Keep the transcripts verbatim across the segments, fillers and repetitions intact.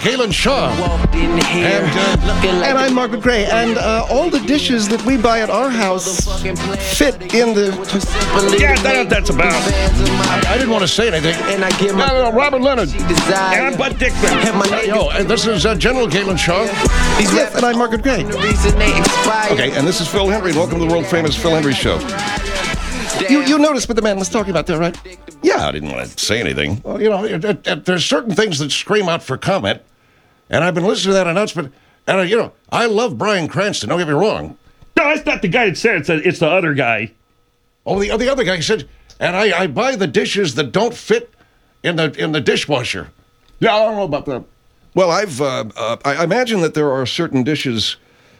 Galen Shaw. And, uh, and I'm Margaret Gray. And uh, all the dishes that we buy at our house fit in the... Yeah, that, that's about. I, I didn't want to say anything. No, no, no, Robert Leonard. And I'm Bud Dickman. Yo, and this is uh, General Galen Shaw. Yes, and I'm Margaret Gray. Okay, and this is Phil Hendry. Welcome to the world-famous Phil Hendry Show. You you noticed what the man was talking about there, right? Yeah, I didn't want to say anything. Well, you know, it, it, it, there's certain things that scream out for comment, and I've been listening to that announcement, and, uh, you know, I love Bryan Cranston, don't get me wrong. No, that's not the guy that said it. It's, a, it's the other guy. Oh, the, the other guy said, and I, I buy the dishes that don't fit in the in the dishwasher. Yeah, I don't know about that. Well, I've, uh, uh, I imagine that there are certain dishes...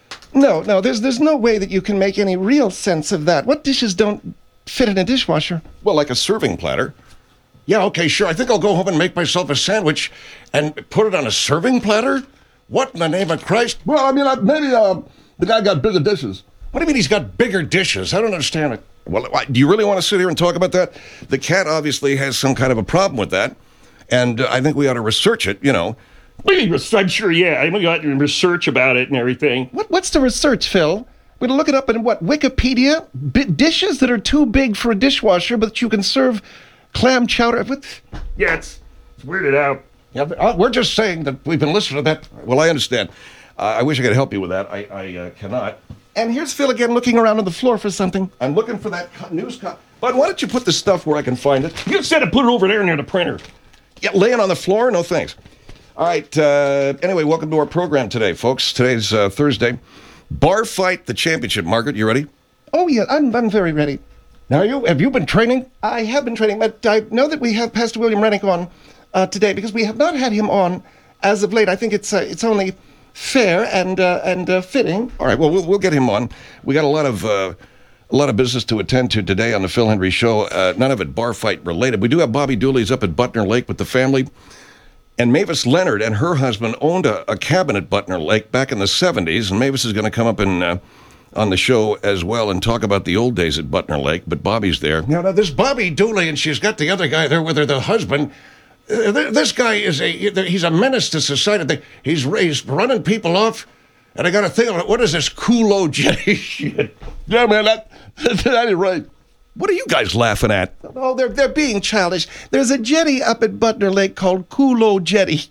No, no, there's there's no way that you can make any real sense of that. What dishes don't fit in a dishwasher? Well, like a serving platter. Yeah, okay, sure. I think I'll go home and make myself a sandwich and put it on a serving platter? What in the name of Christ? Well, I mean, uh, maybe uh, the guy got bigger dishes. What do you mean he's got bigger dishes? I don't understand it. Well, do you really want to sit here and talk about that? The cat obviously has some kind of a problem with that, and uh, I think we ought to research it, you know. I'm sure, yeah. I'm going to go out and research about it and everything. What, what's the research, Phil? We're going to look it up in, what, Wikipedia? B- dishes that are too big for a dishwasher, but you can serve clam chowder with... Yeah, it's, it's weirded out. Yeah, uh, we're just saying that we've been listening to that. Well, I understand. Uh, I wish I could help you with that. I, I uh, cannot. And here's Phil again looking around on the floor for something. I'm looking for that co- news... Co- Bud, why don't you put the stuff where I can find it? You said to put it over there near the printer. Yeah, laying on the floor? No, thanks. All right, uh, anyway, welcome to our program today, folks. Today's uh, Thursday. Bar Fight, the championship. Margaret, you ready? Oh, yeah, I'm I'm very ready. Now, you have you been training? I have been training, but I know that we have Pastor William Rennick on uh, today because we have not had him on as of late. I think it's uh, it's only fair and uh, and uh, fitting. All right, well, we'll we'll get him on. We got a lot of uh, a lot of business to attend to today on the Phil Hendry Show. Uh, none of it bar fight related. We do have Bobby Dooley's up at Butner Lake with the family. And Mavis Leonard and her husband owned a, a cabin at Butner Lake back in the seventies, and Mavis is going to come up and uh, on the show as well and talk about the old days at Butner Lake, but Bobby's there. Now, now there's Bobby Dooley, and she's got the other guy there with her, the husband. Uh, this guy is a, he's a menace to society. He's, he's running people off, and I got to think of it, what is this Kulo Jetty shit? Yeah, man, that, that ain't right. What are you guys laughing at? Oh, they're they're being childish. There's a jetty up at Butner Lake called Kulo Jetty.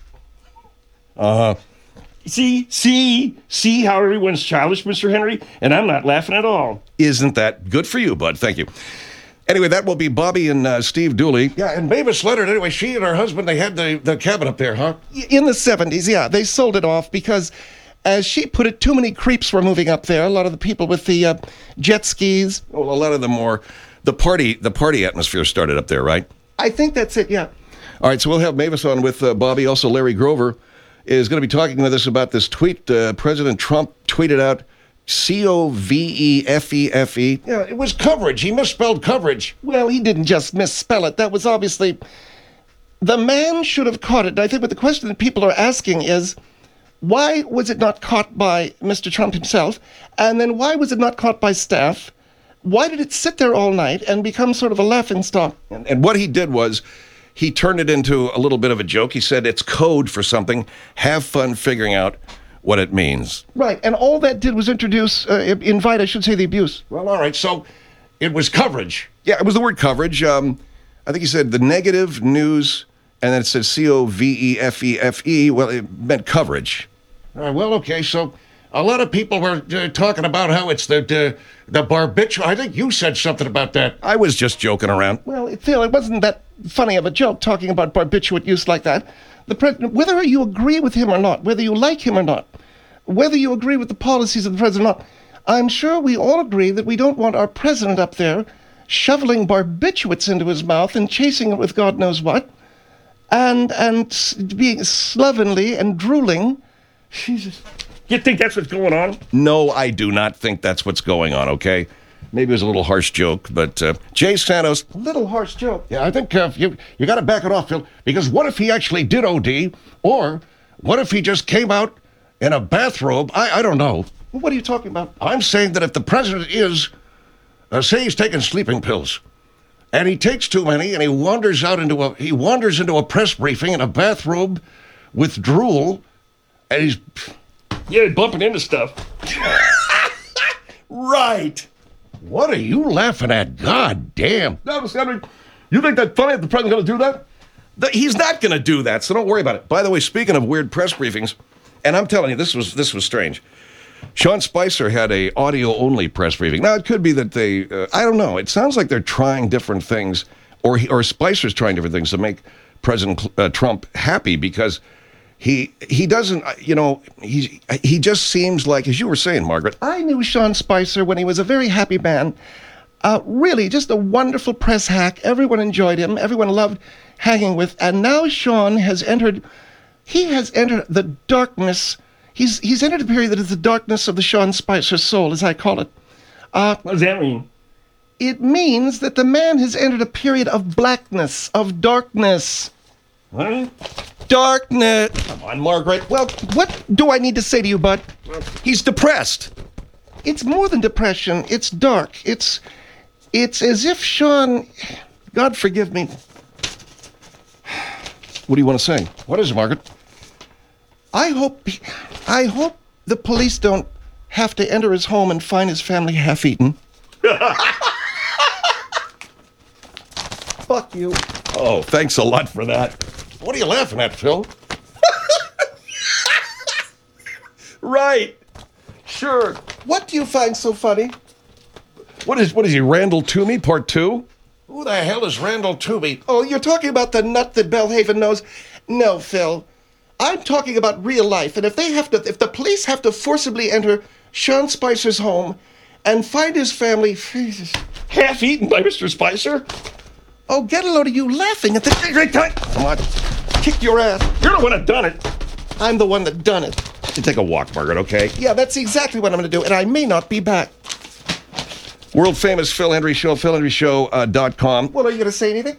Uh-huh. See, see, see how everyone's childish, Mister Henry? And I'm not laughing at all. Isn't that good for you, Bud? Thank you. Anyway, that will be Bobby and uh, Steve Dooley. Yeah, and Mavis Leonard, anyway, she and her husband, they had the, the cabin up there, huh? In the seventies, yeah. They sold it off because... As she put it, too many creeps were moving up there. A lot of the people with the uh, jet skis. Well, a lot of them were. The party, the party atmosphere started up there, right? I think that's it, yeah. All right, so we'll have Mavis on with uh, Bobby. Also, Larry Grover is going to be talking with us about this tweet. Uh, President Trump tweeted out C O V E F E F E. Yeah, it was coverage. He misspelled coverage. Well, he didn't just misspell it. That was obviously... The man should have caught it. And I think what the question that people are asking is... Why was it not caught by Mister Trump himself? And then why was it not caught by staff? Why did it sit there all night and become sort of a laughingstock? And, and what he did was he turned it into a little bit of a joke. He said it's code for something. Have fun figuring out what it means. Right. And all that did was introduce, uh, invite, I should say, the abuse. Well, all right. So it was coverage. Yeah, it was the word coverage. Um, I think he said the negative news, and then it said C O V E F E F E. Well, it meant coverage. All right, well, okay, so a lot of people were uh, talking about how it's the the, the barbiturate. I think you said something about that. I was just joking around. Well, Phil, it wasn't that funny of a joke talking about barbiturate use like that. The president, whether you agree with him or not, whether you like him or not, whether you agree with the policies of the president or not, I'm sure we all agree that we don't want our president up there shoveling barbiturates into his mouth and chasing it with God knows what, and and being slovenly and drooling. Jesus. You think that's what's going on? No, I do not think that's what's going on, okay? Maybe it was a little harsh joke, but uh, Jay Santos... A little harsh joke. Yeah, I think uh, you you got to back it off, Phil, because what if he actually did O D, or what if he just came out in a bathrobe? I, I don't know. What are you talking about? I'm saying that if the president is, uh, say he's taking sleeping pills, and he takes too many, and he wanders out into a he wanders into a press briefing in a bathrobe with drool, and he's Yeah, bumping into stuff. right. What are you laughing at? God damn. Now, Mister Henry, you think that funny if the president's going to do that? The- he's not going to do that, so don't worry about it. By the way, speaking of weird press briefings, and I'm telling you, this was this was strange. Sean Spicer had a audio-only press briefing. Now, it could be that they, uh, I don't know. It sounds like they're trying different things, or he, or Spicer's trying different things to make President uh, Trump happy because he he doesn't, uh, you know, he he just seems like, as you were saying, Margaret. I knew Sean Spicer when he was a very happy man. Uh, really, just a wonderful press hack. Everyone enjoyed him. Everyone loved hanging with. And now Sean has entered, he has entered the darkness. He's he's entered a period that is the darkness of the Sean Spicer soul, as I call it. Uh, What does that mean? it means that the man has entered a period of blackness, of darkness. What? Darkness. Come on, Margaret. Well, what do I need to say to you, Bud? He's depressed. It's more than depression. It's dark. It's, it's as if Sean, God forgive me. What do you want to say? What is it, Margaret? I hope, I hope the police don't have to enter his home and find his family half-eaten. Fuck you. Oh, thanks a lot for that. What are you laughing at, Phil? Right. Sure. What do you find so funny? What is what is he, Randall Toomey, part two? Who the hell is Randall Toomey? Oh, you're talking about the nut that Bellhaven knows? No, Phil. I'm talking about real life, and if they have to, if the police have to forcibly enter Sean Spicer's home and find his family, Half eaten by Mister Spicer? oh, get a load of you laughing at the. Come on. Kick your ass. You're the one that done it. I'm the one that done it. You take a walk, Margaret, okay? Yeah, that's exactly what I'm going to do, and I may not be back. World famous Phil Hendry Show, phil hendry show dot com. Well, are you going to say anything?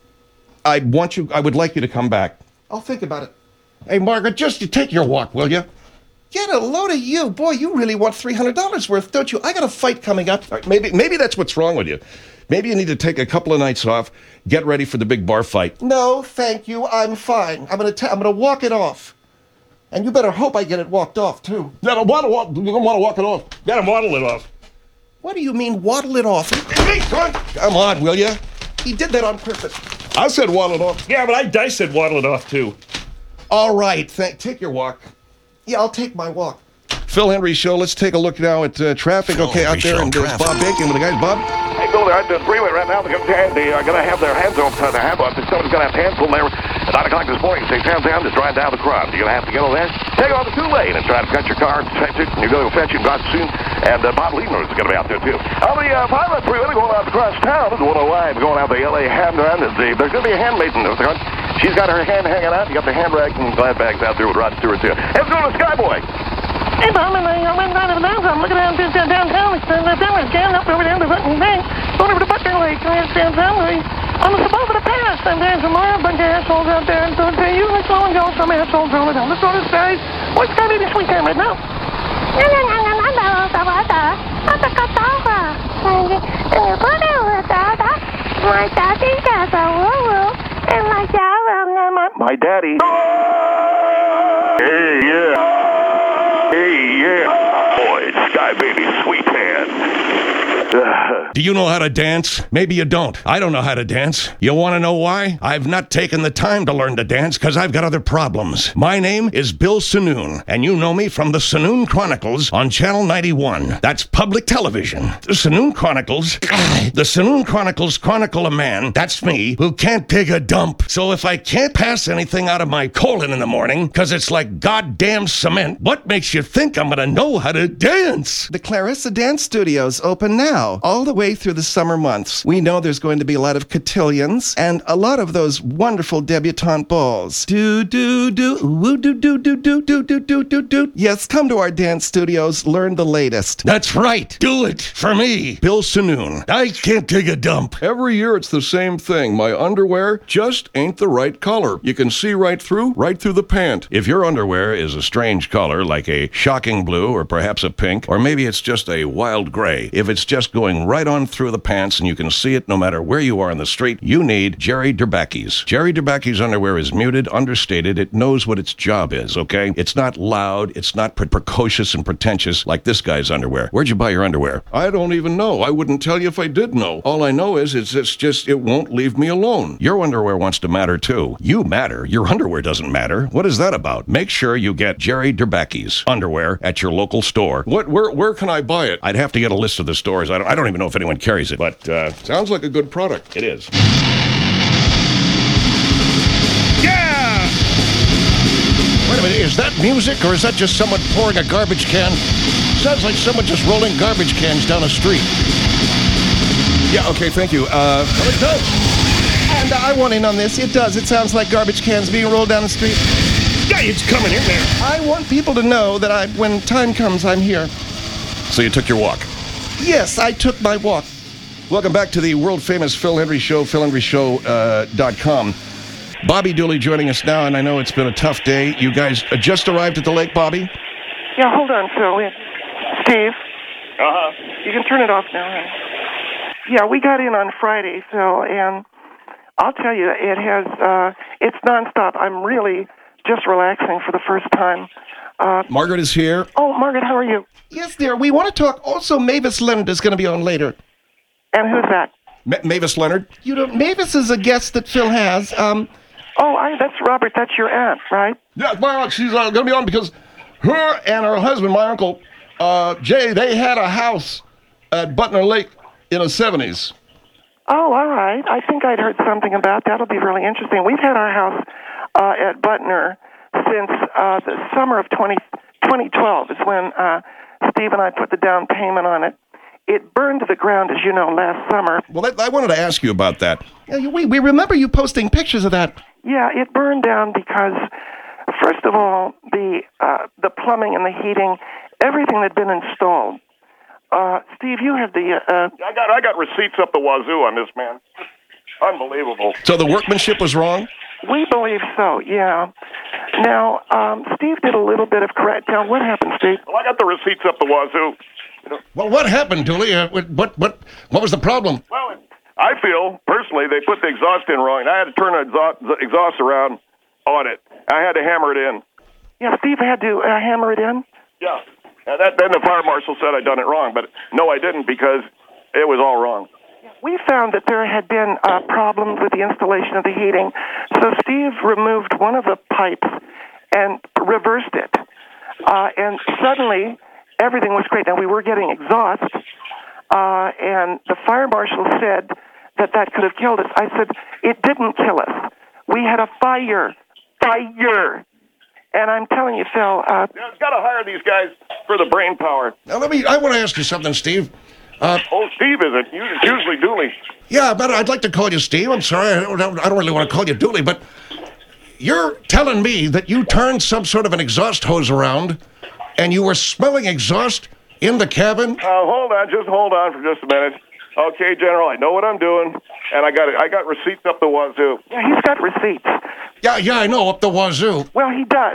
I want you, I would like you to come back. I'll think about it. Hey, Margaret, just you take your walk, will you? Get a load of you. Boy, you really want three hundred dollars worth, don't you? I got a fight coming up. All right, maybe, maybe that's what's wrong with you. Maybe you need to take a couple of nights off, get ready for the big bar fight. No, thank you. I'm fine. I'm going to I'm going to walk it off. And you better hope I get it walked off, too. Yeah, I want to walk, you don't want to walk it off. Got him waddle it off. What do you mean, waddle it off? Hey, come on. Come on, will you? He did that on purpose. I said waddle it off. Yeah, but I, I said waddle it off too. All right, th- take your walk. Yeah, I'll take my walk. Phil Hendry Show, let's take a look now at uh, traffic. Phil Okay, out Hendry there, Show and there's traffic. Bob Bacon with the guys. Bob? Hey, Bill, they're at the freeway right now. They're going to have their hands on the handle. If someone's going to have hands on there at nine o'clock this morning, say, hands down, just drive down the crowd. You're going to have to get over there, take off the two-lane and try to cut your car, fetch it, and you're going to go fetch it, God soon. And uh, Bob Liebner is going to be out there, too. On the uh, pilot freeway, going out across town, is one oh nine, going out the L A hand run. The, there's going to be a handmaid in the front. She's got her hand hanging out. You got the handbag and glad bags out there with Rod Stewart, too. Let's go to Skyboy. Hey, Bob, and I went down to the downtown. I'm looking down to downtown. It's down there, down up over there to Button Bank. Going over to Button Lake. And it's downtown. On the above of the pass. And there's a more bunch of assholes out there. And so they usually slow and go. Some assholes rolling down. Let's go to the skies. What's going to be this weekend right now? My daddy. Hey, yeah. Hey, yeah. Boy, Sky Baby, sweet hand. Do you know how to dance? Maybe you don't. I don't know how to dance. You want to know why? I've not taken the time to learn to dance because I've got other problems. My name is Bill Sanoon, and you know me from the Sanoon Chronicles on Channel ninety-one. That's public television. The Sanoon Chronicles, the Sanoon Chronicles chronicle a man, that's me, who can't take a dump. So if I can't pass anything out of my colon in the morning because it's like goddamn cement, what makes you think I'm going to know how to dance? The Clarissa Dance Studios open now, all the way through the summer months. We know there's going to be a lot of cotillions and a lot of those wonderful debutante balls. Do, do, do, woo, do, do, do, do, do, do, do, do, do. Yes, come to our dance studios, learn the latest. That's right. Do it for me, Bill Sanoon. I can't take a dump. Every year it's the same thing. My underwear just ain't the right color. You can see right through, right through the pant. If your underwear is a strange color, like a shocking blue or perhaps a pink, or maybe it's just a wild gray, if it's just going right on on through the pants and you can see it no matter where you are on the street, you need Jerry Derbacki's. Jerry Derbacki's underwear is muted, understated. It knows what its job is, okay? It's not loud. It's not pre- precocious and pretentious like this guy's underwear. Where'd you buy your underwear? I don't even know. I wouldn't tell you if I did know. All I know is it's, it's just, it won't leave me alone. Your underwear wants to matter too. You matter. Your underwear doesn't matter. What is that about? Make sure you get Jerry Derbacki's underwear at your local store. What? Where? Where can I buy it? I'd have to get a list of the stores. I don't, I don't even know if anyone carries it, but uh, Sounds like a good product. it is. Yeah! Wait a minute, is that music or is that just someone pouring a garbage can? Sounds like someone just rolling garbage cans down a street. Yeah, okay, thank you. Uh, Well, it does. And I want in on this. It does. It sounds like garbage cans being rolled down the street. Yeah, it's coming in there. I want people to know that I, when time comes, I'm here. so you took your walk. Yes, I took my walk. Welcome back to the world-famous Phil Hendry Show, phil hendry show dot com. Bobby Dooley joining us now, and I know it's been a tough day. You guys uh, just arrived at the lake, Bobby? Yeah, hold on, Phil. We- Steve, Uh-huh. you can turn it off now, honey. Yeah, we got in on Friday, Phil, and I'll tell you, it has, uh, it's nonstop. I'm really just relaxing for the first time. Uh, Margaret is here. oh, Margaret, how are you? Yes, dear. We want to talk. Also, Mavis Leonard is going to be on later. And who's that? Ma- Mavis Leonard. You know, Mavis is a guest that Phil has. Um, Oh, I, that's Robert. That's your aunt, right? yeah, my aunt, she's uh, going to be on because her and her husband, my uncle uh, Jay, they had a house at Butner Lake in the seventies. Oh, all right. I think I'd heard something about that. That'll be really interesting. We've had our house uh, at Butner since uh, the summer of twenty, twenty twelve is when uh, Steve and I put the down payment on it. It burned to the ground, as you know, last summer. Well, I, I wanted to ask you about that. Yeah, we, we remember you posting pictures of that. Yeah, it burned down because, first of all, the uh, the plumbing and the heating, everything that had been installed. Uh, Steve, you have the... Uh, I got I got receipts up the wazoo on this, man. Unbelievable. So the workmanship was wrong? we believe so, yeah. Now, um, Steve did a little bit of correct... Now, what happened, Steve? Well, I got the receipts up the wazoo. Well, what happened, Dooley? Uh, what, what, what, what was the problem? Well, I feel, personally, they put the exhaust in wrong. I had to turn the exhaust, the exhaust around on it. I had to hammer it in. Yeah, Steve had to uh, hammer it in? Yeah. And that, then the fire marshal said I'd done it wrong, but no, I didn't because it was all wrong. We found that there had been uh, problems with the installation of the heating, so Steve removed one of the pipes and reversed it. Uh, and suddenly, everything was great. Now, we were getting exhaust, uh, and the fire marshal said that that could have killed us. I said, it didn't kill us. We had a fire. Fire. And I'm telling you, Phil... Uh, Yeah, I've got to hire these guys for the brain power. Now, let me, I want to ask you something, Steve. Uh, Oh, Steve isn't. It's usually Dooley. yeah, but I'd like to call you Steve. I'm sorry, I don't, I don't really want to call you Dooley, but you're telling me that you turned some sort of an exhaust hose around and you were smelling exhaust in the cabin? Uh, hold on, just hold on for just a minute. Okay, General, I know what I'm doing, and I got it. I got receipts up the wazoo. yeah, he's got receipts. Yeah, yeah, I know, up the wazoo. Well, he does.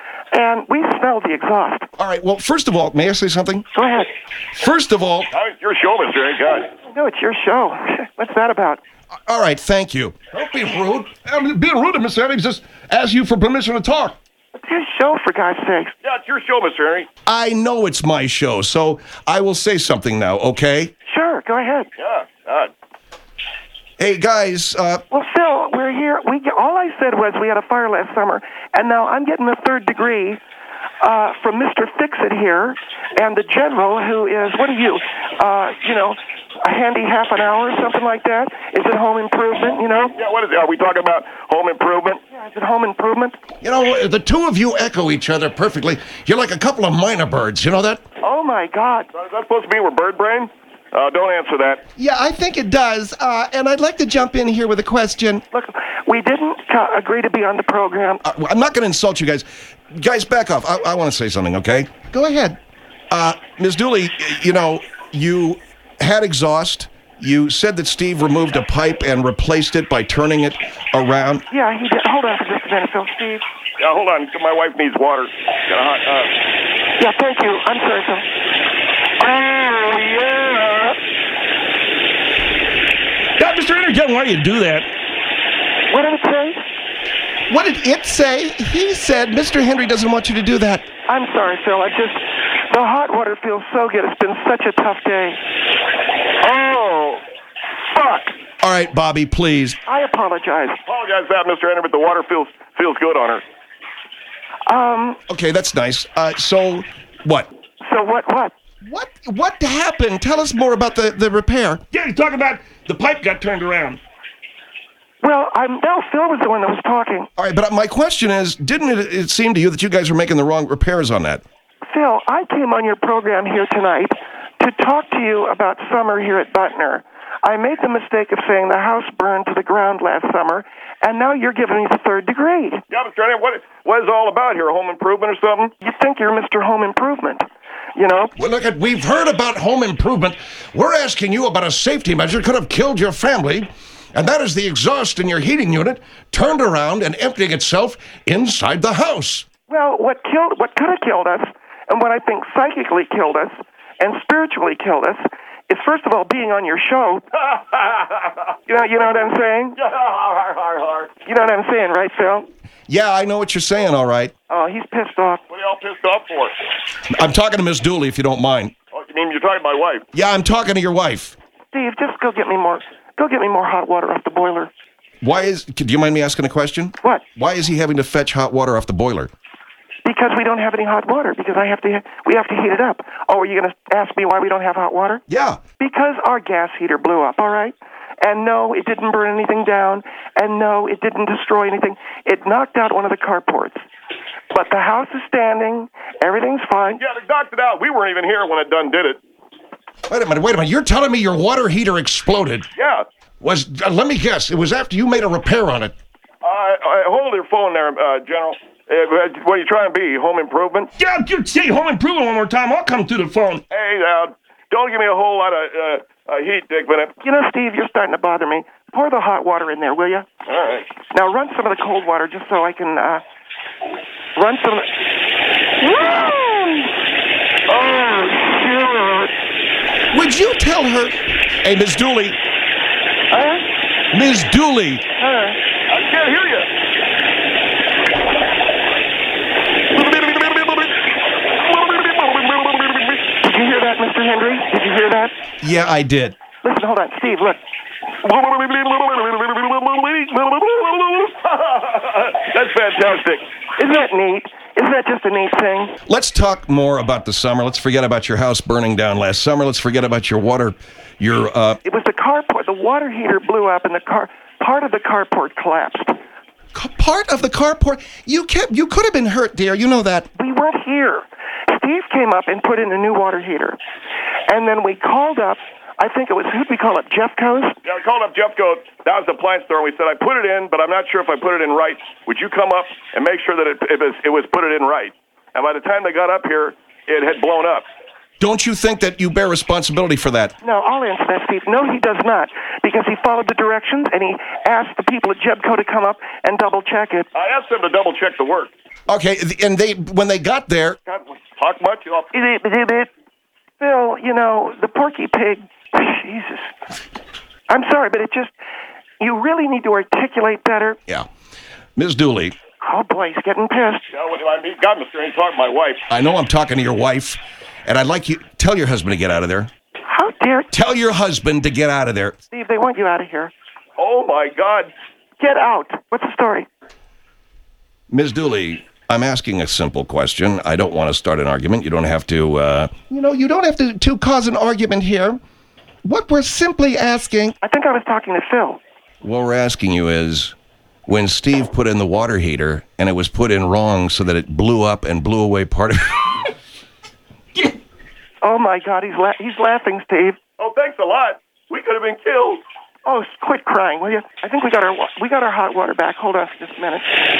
And we smelled the exhaust. All right, well, first of all, may I say something? Go ahead. First of all, Now, it's your show, Mister A. God. No, it's your show. What's that about? all right, thank you. Don't be rude. I'm being rude to Mister Evans. Just ask you for permission to talk. It's his show, for God's sakes. Yeah, it's your show, Mister Henry. I know it's my show, so I will say something now, okay? Sure, go ahead. Yeah, God. Hey, guys, uh, Well, Phil, we're here. We all I said was we had a fire last summer, and now I'm getting the third degree uh, from Mister Fix-It here, and the general, who is, what are you, uh, you know, a handy half an hour or something like that? Is it home improvement, you know? Yeah, what is it? Are we talking about home improvement? Yeah, is it home improvement? You know, the two of you echo each other perfectly. You're like a couple of minor birds, you know that? Oh, my God. Is that supposed to be we're bird brain? Uh, don't answer that. Yeah, I think it does. Uh, and I'd like to jump in here with a question. Look, we didn't uh, agree to be on the program. uh, I'm not going to insult you guys. Guys, back off. I, I want to say something, okay? Go ahead. Uh, Miz Dooley, you know, you had exhaust. You said that Steve removed a pipe and replaced it by turning it around. Yeah, he did. Hold on for just a minute, Phil. Steve. Yeah, hold on. My wife needs water. Got a hot, uh, Yeah, thank you. I'm sorry, Phil. Oh, yeah. God, Mister Henry doesn't want you to do that. What did it say? What did it say? He said Mister Henry doesn't want you to do that. I'm sorry, Phil. I just, the hot water feels so good. It's been such a tough day. Oh, fuck. All right, Bobby, please. I apologize. Apologize for that, Mister Henry, but the water feels feels good on her. Um, Okay, that's nice. Uh, so, what? so what, what? What what happened? Tell us more about the, the repair. Yeah, he's talking about the pipe got turned around. Well, I'm, no, Phil was the one that was talking. All right, but my question is, didn't it, it seem to you that you guys were making the wrong repairs on that? Phil, I came on your program here tonight to talk to you about summer here at Butner. I made the mistake of saying the house burned to the ground last summer, and now you're giving me the third degree. Yeah, Mister Henry, what what is it all about here? A home improvement or something? You think you're Mister Home Improvement, you know? Well, look, at, we've heard about home improvement. We're asking you about a safety measure that could have killed your family, and that is the exhaust in your heating unit turned around and emptying itself inside the house. Well, what killed, what could have killed us, and what I think psychically killed us, and spiritually killed us, is first of all being on your show. you know, you know what I'm saying? You know what I'm saying, right, Phil? Yeah, I know what you're saying, all right. Oh, he's pissed off. What are y'all pissed off for? I'm talking to Miss Dooley, if you don't mind. Oh, you mean you're talking to my wife? Yeah, I'm talking to your wife. Steve, just go get me more, go get me more hot water off the boiler. Why is, do you mind me asking a question? What? Why is he having to fetch hot water off the boiler? Because we don't have any hot water. Because I have to, we have to heat it up. Oh, are you going to ask me why we don't have hot water? Yeah. Because our gas heater blew up, all right? And no, it didn't burn anything down. And no, it didn't destroy anything. It knocked out one of the carports. But the house is standing. Everything's fine. Yeah, they knocked it out. We weren't even here when it done did it. Wait a minute, wait a minute. You're telling me your water heater exploded? Yeah. Was, uh, let me guess, it was after you made a repair on it. Uh, uh, hold your phone there, uh, General. Uh, what are you trying to be? Home improvement? Yeah, you say home improvement one more time. I'll come to the phone. Hey, uh, don't give me a whole lot of uh, uh, heat, Dick Bennett. You know, Steve, you're starting to bother me. Pour the hot water in there, will you? All right. Now run some of the cold water just so I can, uh, run some of the... Oh, shit. Would you tell her? Hey, Miss Dooley. Huh? Miss Dooley. Huh? I can't hear you. Did you hear that, Mister Henry? Did you hear that? Yeah, I did. Listen, hold on. Steve, look. That's fantastic. Isn't that neat? Isn't that just a neat thing? Let's talk more about the summer. Let's forget about your house burning down last summer. Let's forget about your water, your, uh... It was the carport. The water heater blew up and the car, part of the carport collapsed. C- Part of the carport. You kept. You could have been hurt, dear. You know that. We weren't here. Steve came up and put in a new water heater. And then we called up, I think it was, who'd we call up, Jeffco's? Yeah, I called up Jeffco. That was the appliance store. We said, I put it in, but I'm not sure if I put it in right. Would you come up and make sure that it, it, was, it was put it in right? And by the time they got up here, it had blown up. Don't you think that you bear responsibility for that? No, I'll answer that, Steve. No, he does not, because he followed the directions and he asked the people at Jebco to come up and double check it. I asked them to double check the work. Okay, th- and they, when they got there, God, talk much? You know, Phil, you know, the Porky Pig, Jesus. I'm sorry, but it just, you really need to articulate better. yeah. Miss Dooley, Oh, boy, he's getting pissed. you know, when I meet God, Mister Ain't talking to my wife. I know I'm talking to your wife, and I'd like you, tell your husband to get out of there. How dare, Tell your husband to get out of there. Steve, they want you out of here. Oh, my God. Get out. What's the story? Miss Dooley, I'm asking a simple question. I don't want to start an argument. You don't have to, uh... You know, you don't have to, to cause an argument here. What we're simply asking. I think I was talking to Phil. What we're asking you is, when Steve put in the water heater, and it was put in wrong so that it blew up and blew away part of it. Oh, my God, he's la- he's laughing, Steve. Oh, thanks a lot. We could have been killed. Oh, quit crying, will you? I think we got our wa- we got our hot water back. Hold on for just a minute.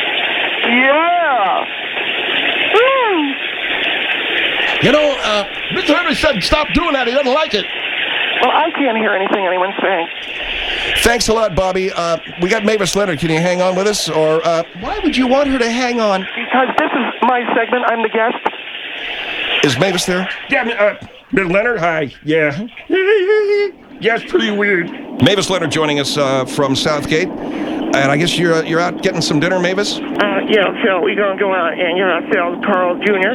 Yeah. Woo! You know, uh, Mister Henry said stop doing that. He doesn't like it. Well, I can't hear anything anyone's saying. Thanks a lot, Bobby. Uh, we got Mavis Leonard. Can you hang on with us? Or, uh... Why would you want her to hang on? Because this is my segment. I'm the guest. Is Mavis there? Yeah, uh, Mister Leonard, hi. Yeah. Yeah, it's pretty weird. Mavis Leonard joining us uh, from Southgate. And I guess you're uh, you're out getting some dinner, Mavis? Uh, yeah, Phil, we're going to go out and get ourselves Carl Junior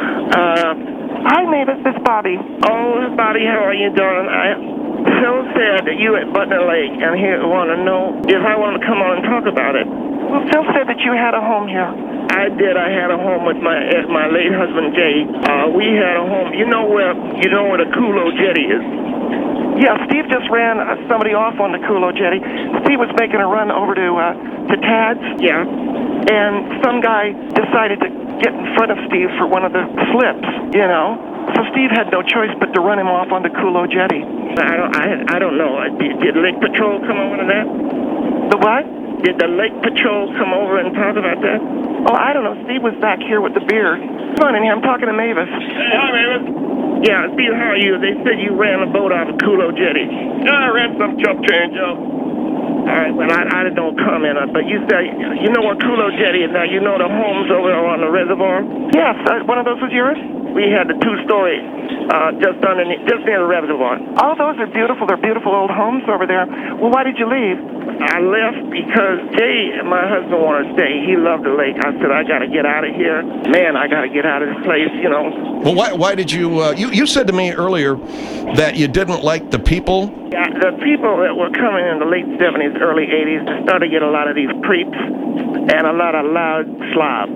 Uh, Hi, Mavis, it's Bobby. Oh, Bobby, how are you doing? I Phil said that you at Butler Lake, and he wanted to know if I wanted to come on and talk about it. Well, Phil said that you had a home here. I did. I had a home with my uh, my late husband, Jay. Uh, we had a home. You know where you know where the Kulo Jetty is? Yeah, Steve just ran uh, somebody off on the Kulo Jetty. Steve was making a run over to uh, to Tad's. Yeah. And some guy decided to get in front of Steve for one of the slips, you know. So Steve had no choice but to run him off on the Kulo Jetty. I don't, I, I don't know. Did, did Lake Patrol come over to that? The what? Did the Lake Patrol come over and talk about that? Oh, I don't know. Steve was back here with the beer. Come on in here. I'm talking to Mavis. Hey, hi, Mavis. Yeah, Steve, how are you? They said you ran a boat off of Kulo Jetty. Yeah, I ran some chump change, yo. All right, well, I, I don't comment on it, but you say, you know where Kulo Jetty is now. You know the homes over on the reservoir? Yes, uh, one of those was yours? We had the two-story uh, just underneath, just near the reservoir. Oh, those are beautiful. They're beautiful old homes over there. Well, why did you leave? I left because Jay, my husband, wanted to stay. He loved the lake. I said, I got to get out of here. Man, I got to get out of this place, you know. Well, why, why did you, uh, you, you said to me earlier that you didn't like the people. Yeah, the people that were coming in the late seventies, early eighties, they started to get a lot of these creeps and a lot of loud slobs.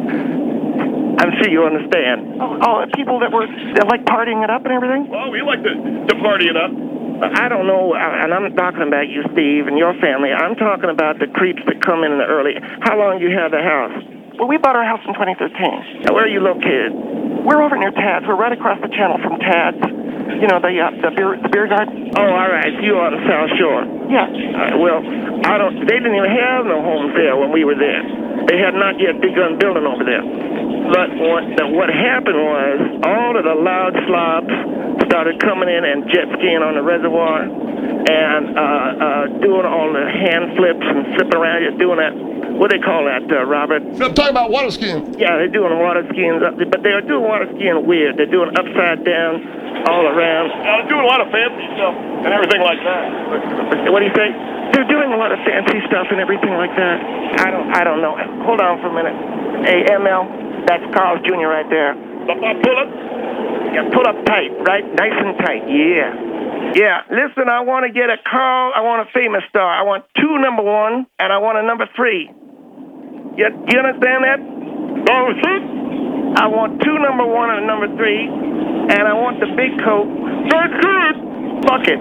I'm sure you understand. Oh, oh people that were that like partying it up and everything? Well, we like to, to party it up. I don't know, and I'm talking about you, Steve, and your family. I'm talking about the creeps that come in in the early. How long you had the house? Well, we bought our house in twenty thirteen. Now, where are you located? We're over near Tad's. We're right across the channel from Tad's. You know, the uh, the beer the beer garden. Oh, all right. So you're on the South Shore. Yeah. Uh, well, I don't. They didn't even have no homes there when we were there. They had not yet begun building over there. But what the, what happened was all of the loud slobs started coming in and jet skiing on the reservoir and uh, uh, doing all the hand flips and flipping around. Just doing that. What do they call that, uh, Robert? I'm talking about water skiing. Yeah, they're doing water skiing, but they're doing water skiing weird. They're doing upside down, all around. I was doing a lot of fancy stuff and everything like that. What do you say? They're doing a lot of fancy stuff and everything like that. I don't, I don't know. Hold on for a minute. Hey, M L, that's Carl Junior right there. Pull up. Yeah, pull up tight, right? Nice and tight. Yeah. Yeah, listen, I want to get a Carl, I want a famous star. I want two number one, and I want a number three. You, you understand that? Oh, see? I want two number one and a number three, and I want the big coat. That's good. Bucket.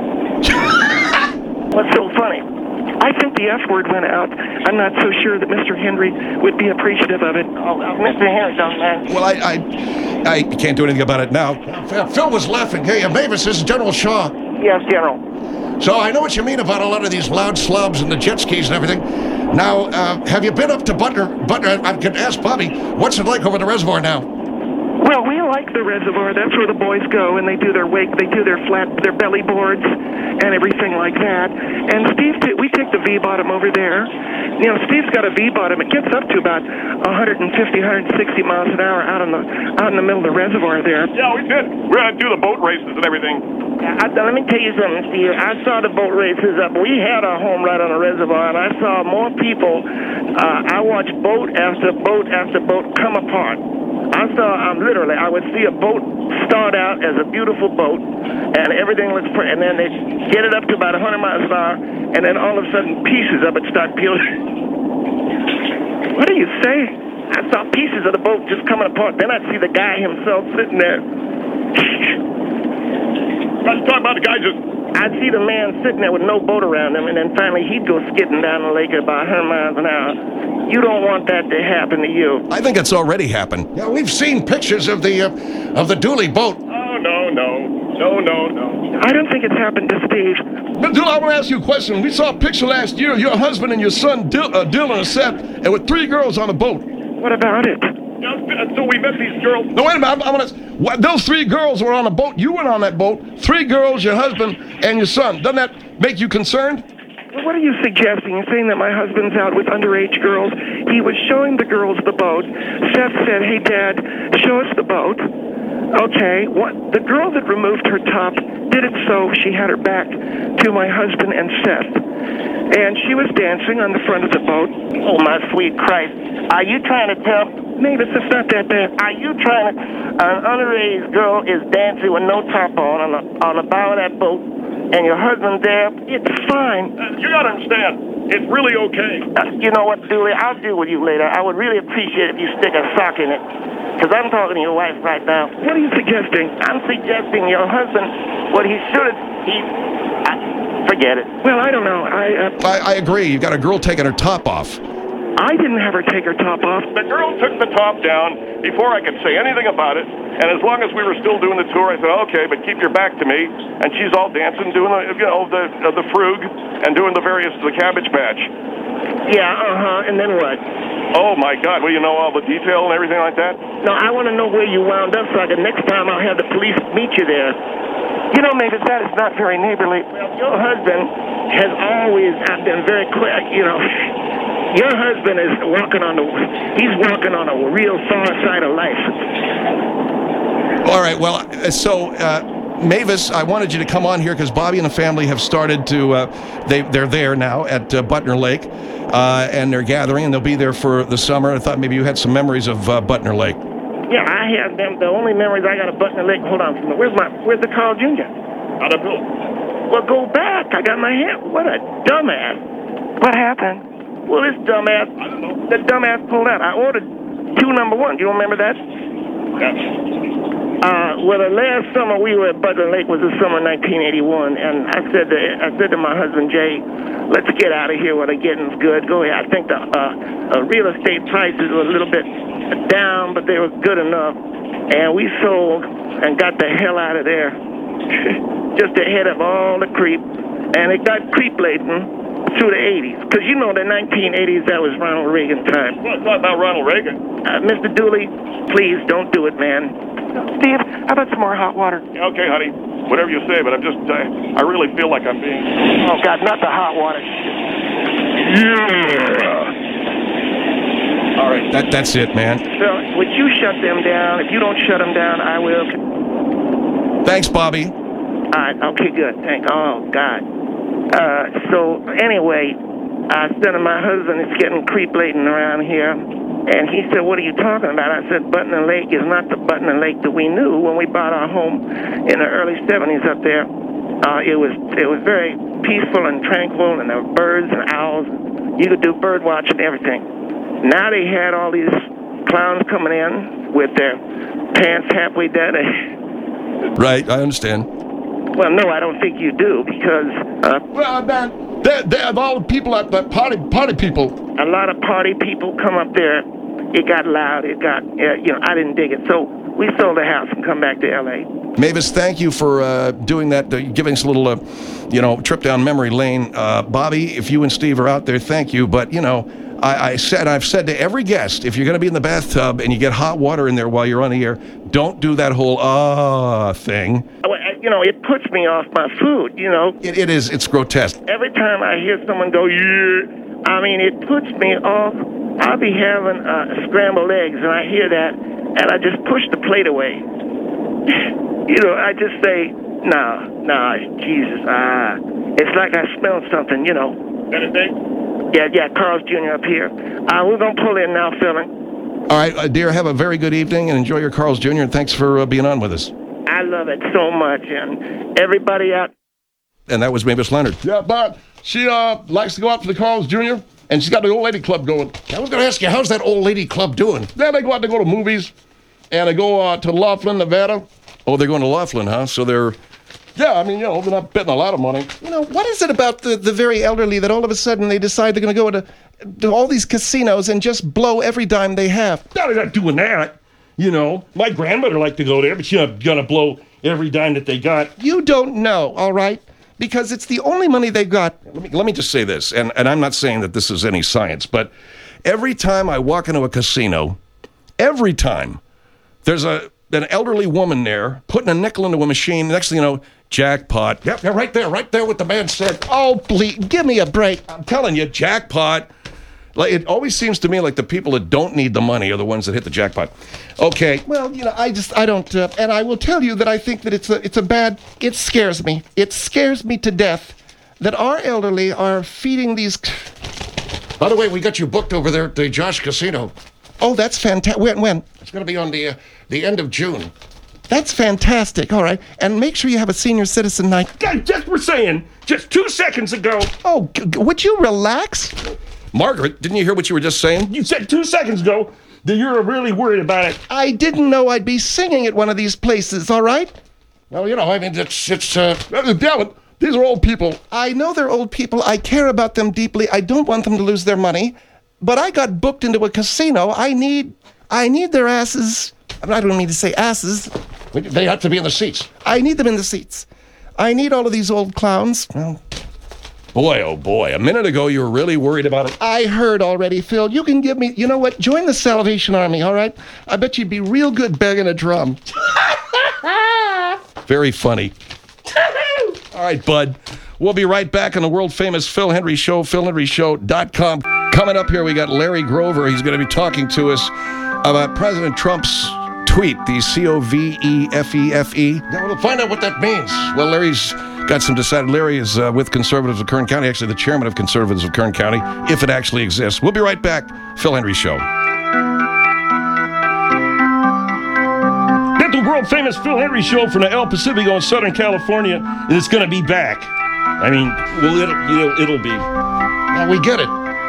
What's so funny? I think the F word went out. I'm not so sure that Mister Henry would be appreciative of it. Oh, uh, Mister Henry, don't man. Well, I, I I can't do anything about it now. Phil was laughing. Hey, uh, Mavis, this is General Shaw. Yes, General. So I know what you mean about a lot of these loud slobs and the jet skis and everything. Now, uh, have you been up to Butler? Butler, I could ask Bobby, what's it like over the reservoir now? Well, we like the reservoir. That's where the boys go, and they do their wake, they do their flat, their belly boards, and everything like that. And Steve, t- we take the V-bottom over there. You know, Steve's got a V-bottom. It gets up to about one fifty, one sixty miles an hour out in the out in the middle of the reservoir there. Yeah, we did. We're gonna do the boat races and everything. I, let me tell you something, Steve. I saw the boat races up. We had our home right on the reservoir, and I saw more people. Uh, I watched boat after boat after boat come apart. I saw, um, literally, I would see a boat start out as a beautiful boat, and everything was, pre- and then they get it up to about one hundred miles an hour, and then all of a sudden pieces of it start peeling. What do you say? I saw pieces of the boat just coming apart. Then I'd see the guy himself sitting there. Let's talk about the guy just... I'd see the man sitting there with no boat around him, and then finally he'd go skidding down the lake at about one hundred miles an hour. You don't want that to happen to you. I think it's already happened. Yeah, we've seen pictures of the uh, of the Dooley boat. Oh, no, no. No, no, no. I don't think it's happened to Steve. But Dylan, I want to ask you a question. We saw a picture last year of your husband and your son, Dil- uh, Dylan, are set, and with three girls on the boat. What about it? So we met these girls. No, wait a minute. I'm, I'm gonna. What, those three girls were on a boat. You were on that boat. Three girls, your husband, and your son. Doesn't that make you concerned? Well, what are you suggesting? You're saying that my husband's out with underage girls. He was showing the girls the boat. Seth said, "Hey, Dad, show us the boat." Okay. What? The girl that removed her top did it so she had her back to my husband and Seth. And she was dancing on the front of the boat. Oh, my sweet Christ. Are you trying to tell... Mavis, it's not that bad. Are you trying to... An underage girl is dancing with no top on on the, on the bow of that boat, and your husband there? It's fine. Uh, you gotta understand, it's really okay. Uh, you know what, Dooley? I'll deal with you later. I would really appreciate if you stick a sock in it. Because I'm talking to your wife right now. What are you suggesting? I'm suggesting your husband, what he should have... He... I, forget it. Well, I don't know. I, uh, I, I agree. You've got a girl taking her top off. I didn't have her take her top off. The girl took the top down before I could say anything about it, and as long as we were still doing the tour, I said, okay, but keep your back to me. And she's all dancing, doing the, you know, the uh, the frug, and doing the various, the Cabbage Patch. Yeah, uh-huh, and then what? Oh, my God, well, you know all the detail and everything like that? No, I want to know where you wound up so I can, next time I'll have the police meet you there. You know, Mavis, that is not very neighborly. Well, your husband has always I've been very quick, you know. Your husband is walking on the, he's walking on a real far side of life. All right, well, uh, so, uh, Mavis, I wanted you to come on here because Bobby and the family have started to, uh, they, they're there now at uh, Butner Lake, uh, and they're gathering, and they'll be there for the summer. I thought maybe you had some memories of uh, Butner Lake. Yeah, I have them. The only memories I got of Butner Lake, hold on, where's my, where's the Carl Junior? How'd it go? Well, go back. I got my hand. What a dumbass. What happened? Well, this dumbass, the dumbass pulled out. I ordered two number one. Do you remember that? Yes. Uh, well, the last summer we were at Butler Lake was the summer nineteen eighty-one, and I said to I said to my husband Jay, let's get out of here while the getting's good. Go ahead. I think the uh, uh, real estate prices were a little bit down, but they were good enough, and we sold and got the hell out of there, just ahead of all the creep, and it got creep laden through the eighties, because you know the nineteen eighties, that was Ronald Reagan time. Well, it's not about Ronald Reagan. Uh, Mister Dooley, please don't do it, man. Steve, how about some more hot water? Okay, honey, whatever you say, but I'm just, I, I really feel like I'm being... Oh, God, not the hot water. Yeah. All right, that, that's it, man. So, would you shut them down? If you don't shut them down, I will. Thanks, Bobby. All right, okay, good. Thank Oh, God. Uh, so, anyway, I said to my husband, it's getting creep-laden around here. And he said, what are you talking about? I said, Butner Lake is not the Butner Lake that we knew when we bought our home in the early seventies up there. Uh, it was it was very peaceful and tranquil, and there were birds and owls. You could do bird watching and everything. Now they had all these clowns coming in with their pants halfway down. Right, I understand. Well, no, I don't think you do, because... Uh, Well, man, they're, they're all the people at the party, party people. A lot of party people come up there. It got loud. It got, uh, you know, I didn't dig it. So we sold the house and come back to L A. Mavis, thank you for uh, doing that, uh, giving us a little, uh, you know, trip down memory lane. Uh, Bobby, if you and Steve are out there, thank you. But, you know, I, I said, I've said to every guest, if you're going to be in the bathtub and you get hot water in there while you're on the air, don't do that whole ah uh, thing. You know, it puts me off my food, you know. It, it is, it's grotesque. Every time I hear someone go, yeah, I mean, it puts me off. I'll be having uh, scrambled eggs, and I hear that, and I just push the plate away. You know, I just say, nah, nah, Jesus, ah. It's like I smelled something, you know. Anything? Yeah, yeah, Carl's Junior up here. Uh, we're going to pull in now, Philip. All right, uh, dear, have a very good evening and enjoy your Carl's Junior, and thanks for uh, being on with us. I love it so much, and everybody out. And that was Mavis Leonard. Yeah, but she uh likes to go out to the Carl's Junior, and she's got the old lady club going. I was going to ask you, how's that old lady club doing? Then they go out to go to movies, and they go uh, to Laughlin, Nevada. Oh, they're going to Laughlin, huh? So they're... Yeah, I mean, you know, they're not betting a lot of money. You know, what is it about the, the very elderly that all of a sudden they decide they're going to go to, to all these casinos and just blow every dime they have? No, they're not doing that. You know, my grandmother liked to go there, but she's not gonna blow every dime that they got. You don't know, all right? Because it's the only money they got. Let me, let me just say this, and, and I'm not saying that this is any science, but every time I walk into a casino, every time, there's a an elderly woman there putting a nickel into a machine. Next thing you know, jackpot. Yep, they're right there, right there what the man said. Oh, please, give me a break. I'm telling you, jackpot. Like it always seems to me like the people that don't need the money are the ones that hit the jackpot. Okay. Well, you know, I just, I don't, uh, and I will tell you that I think that it's a, it's a bad, it scares me. It scares me to death that our elderly are feeding these. By the way, we got you booked over there at the Josh Casino. Oh, that's fantastic. When, when? It's going to be on the uh, the end of June. That's fantastic. All right. And make sure you have a senior citizen night. God, just we're saying, just two seconds ago, Oh, g- g- would you relax? Margaret, didn't you hear what you were just saying? you said two seconds ago that you're really worried about it. I didn't know I'd be singing at one of these places, all right? Well, you know, I mean, it's, it's, uh, damn it, these are old people. I know they're old people. I care about them deeply. I don't want them to lose their money. But I got booked into a casino. I need, I need their asses. I don't mean to say asses. They have to be in the seats. I need them in the seats. I need all of these old clowns. Well, Boy, oh boy, a minute ago you were really worried about it. I heard already, Phil. You can give me, you know what? Join the Salvation Army, all right? I bet you'd be real good banging a drum. Very funny. All right, bud. We'll be right back on the world-famous Phil Hendry Show, phil hendry show dot com. Coming up here, we got Larry Grover. He's going to be talking to us about President Trump's tweet, the C O V E F E F E. Now, we'll find out what that means. Well, Larry's got some decided. Larry is uh, with Conservatives of Kern County, actually the chairman of Conservatives of Kern County, if it actually exists. We'll be right back. Phil Hendry Show. That's the world famous Phil Hendry Show from the El Pacifico in Southern California, and it's going to be back. I mean, well, it'll, it'll, it'll be. Now, we get it.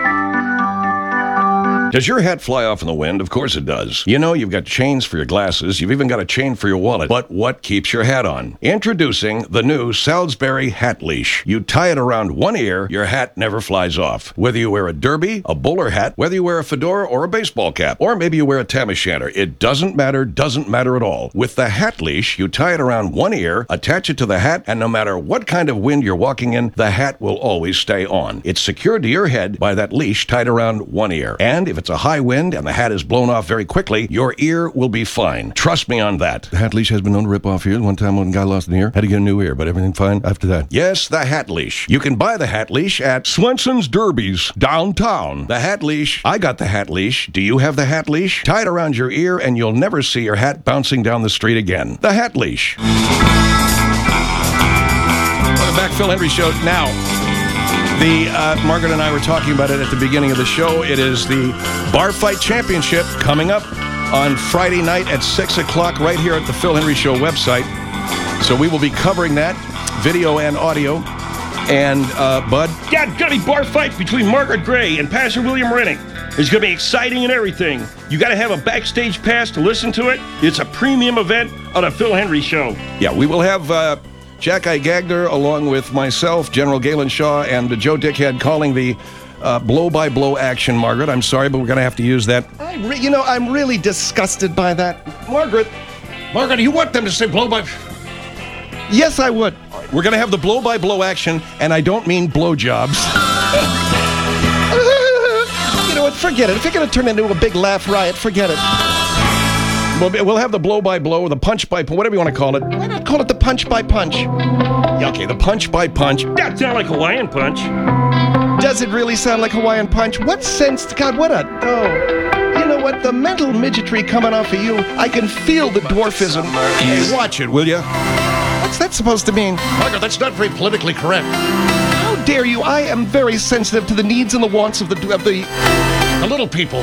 Does your hat fly off in the wind? Of course it does. You know, you've got chains for your glasses. You've even got a chain for your wallet. But what keeps your hat on? Introducing the new Salisbury Hat Leash. You tie it around one ear, your hat never flies off. Whether you wear a derby, a bowler hat, whether you wear a fedora or a baseball cap, or maybe you wear a tam o' shanter, it doesn't matter, doesn't matter at all. With the Hat Leash, you tie it around one ear, attach it to the hat, and no matter what kind of wind you're walking in, the hat will always stay on. It's secured to your head by that leash tied around one ear. And if it's a high wind and the hat is blown off very quickly, your ear will be fine. Trust me on that. The hat leash has been known to rip off ears. One time one guy lost an ear, had to get a new ear, but everything fine after that. Yes, the Hat Leash. You can buy the Hat Leash at Swenson's Derbies, downtown. the Hat Leash. I got the Hat Leash. Do you have the Hat Leash? Tie it around your ear and you'll never see your hat bouncing down the street again. The Hat Leash. Welcome back, Phil Hendry Show. Now, The uh, Margaret and I were talking about it at the beginning of the show. It is the Bar Fight Championship coming up on Friday night at six o'clock right here at the Phil Hendry Show website. So we will be covering that, video and audio. And, uh, Bud? Yeah, it's going to be bar fight between Margaret Gray and Pastor William Rennick. It's going to be exciting and everything. You got to have a backstage pass to listen to it. It's a premium event on the Phil Hendry Show. Yeah, we will have uh, Jack I. Gagner along with myself, General Galen Shaw, and Joe Dickhead calling the uh, blow-by-blow action, Margaret. I'm sorry, but we're going to have to use that. I re- you know, I'm really disgusted by that. Margaret, Margaret, do you want them to say blow-by... Yes, I would. We're going to have the blow-by-blow action, and I don't mean blowjobs. You know what? Forget it. If you're going to turn into a big laugh riot, forget it. We'll, be, we'll have the blow-by-blow, the punch-by... whatever you want to call it. Why not call it the punch by punch? Yeah, okay, the punch-by-punch. That sounds like Hawaiian Punch. Does it really sound like Hawaiian Punch? What sense? God, what a... Oh. You know what? The mental midgetry coming off of you, I can feel the dwarfism. Hey, watch it, will you? What's that supposed to mean? Margaret, that's not very politically correct. How dare you? I am very sensitive to the needs and the wants of the... Of the... The little people.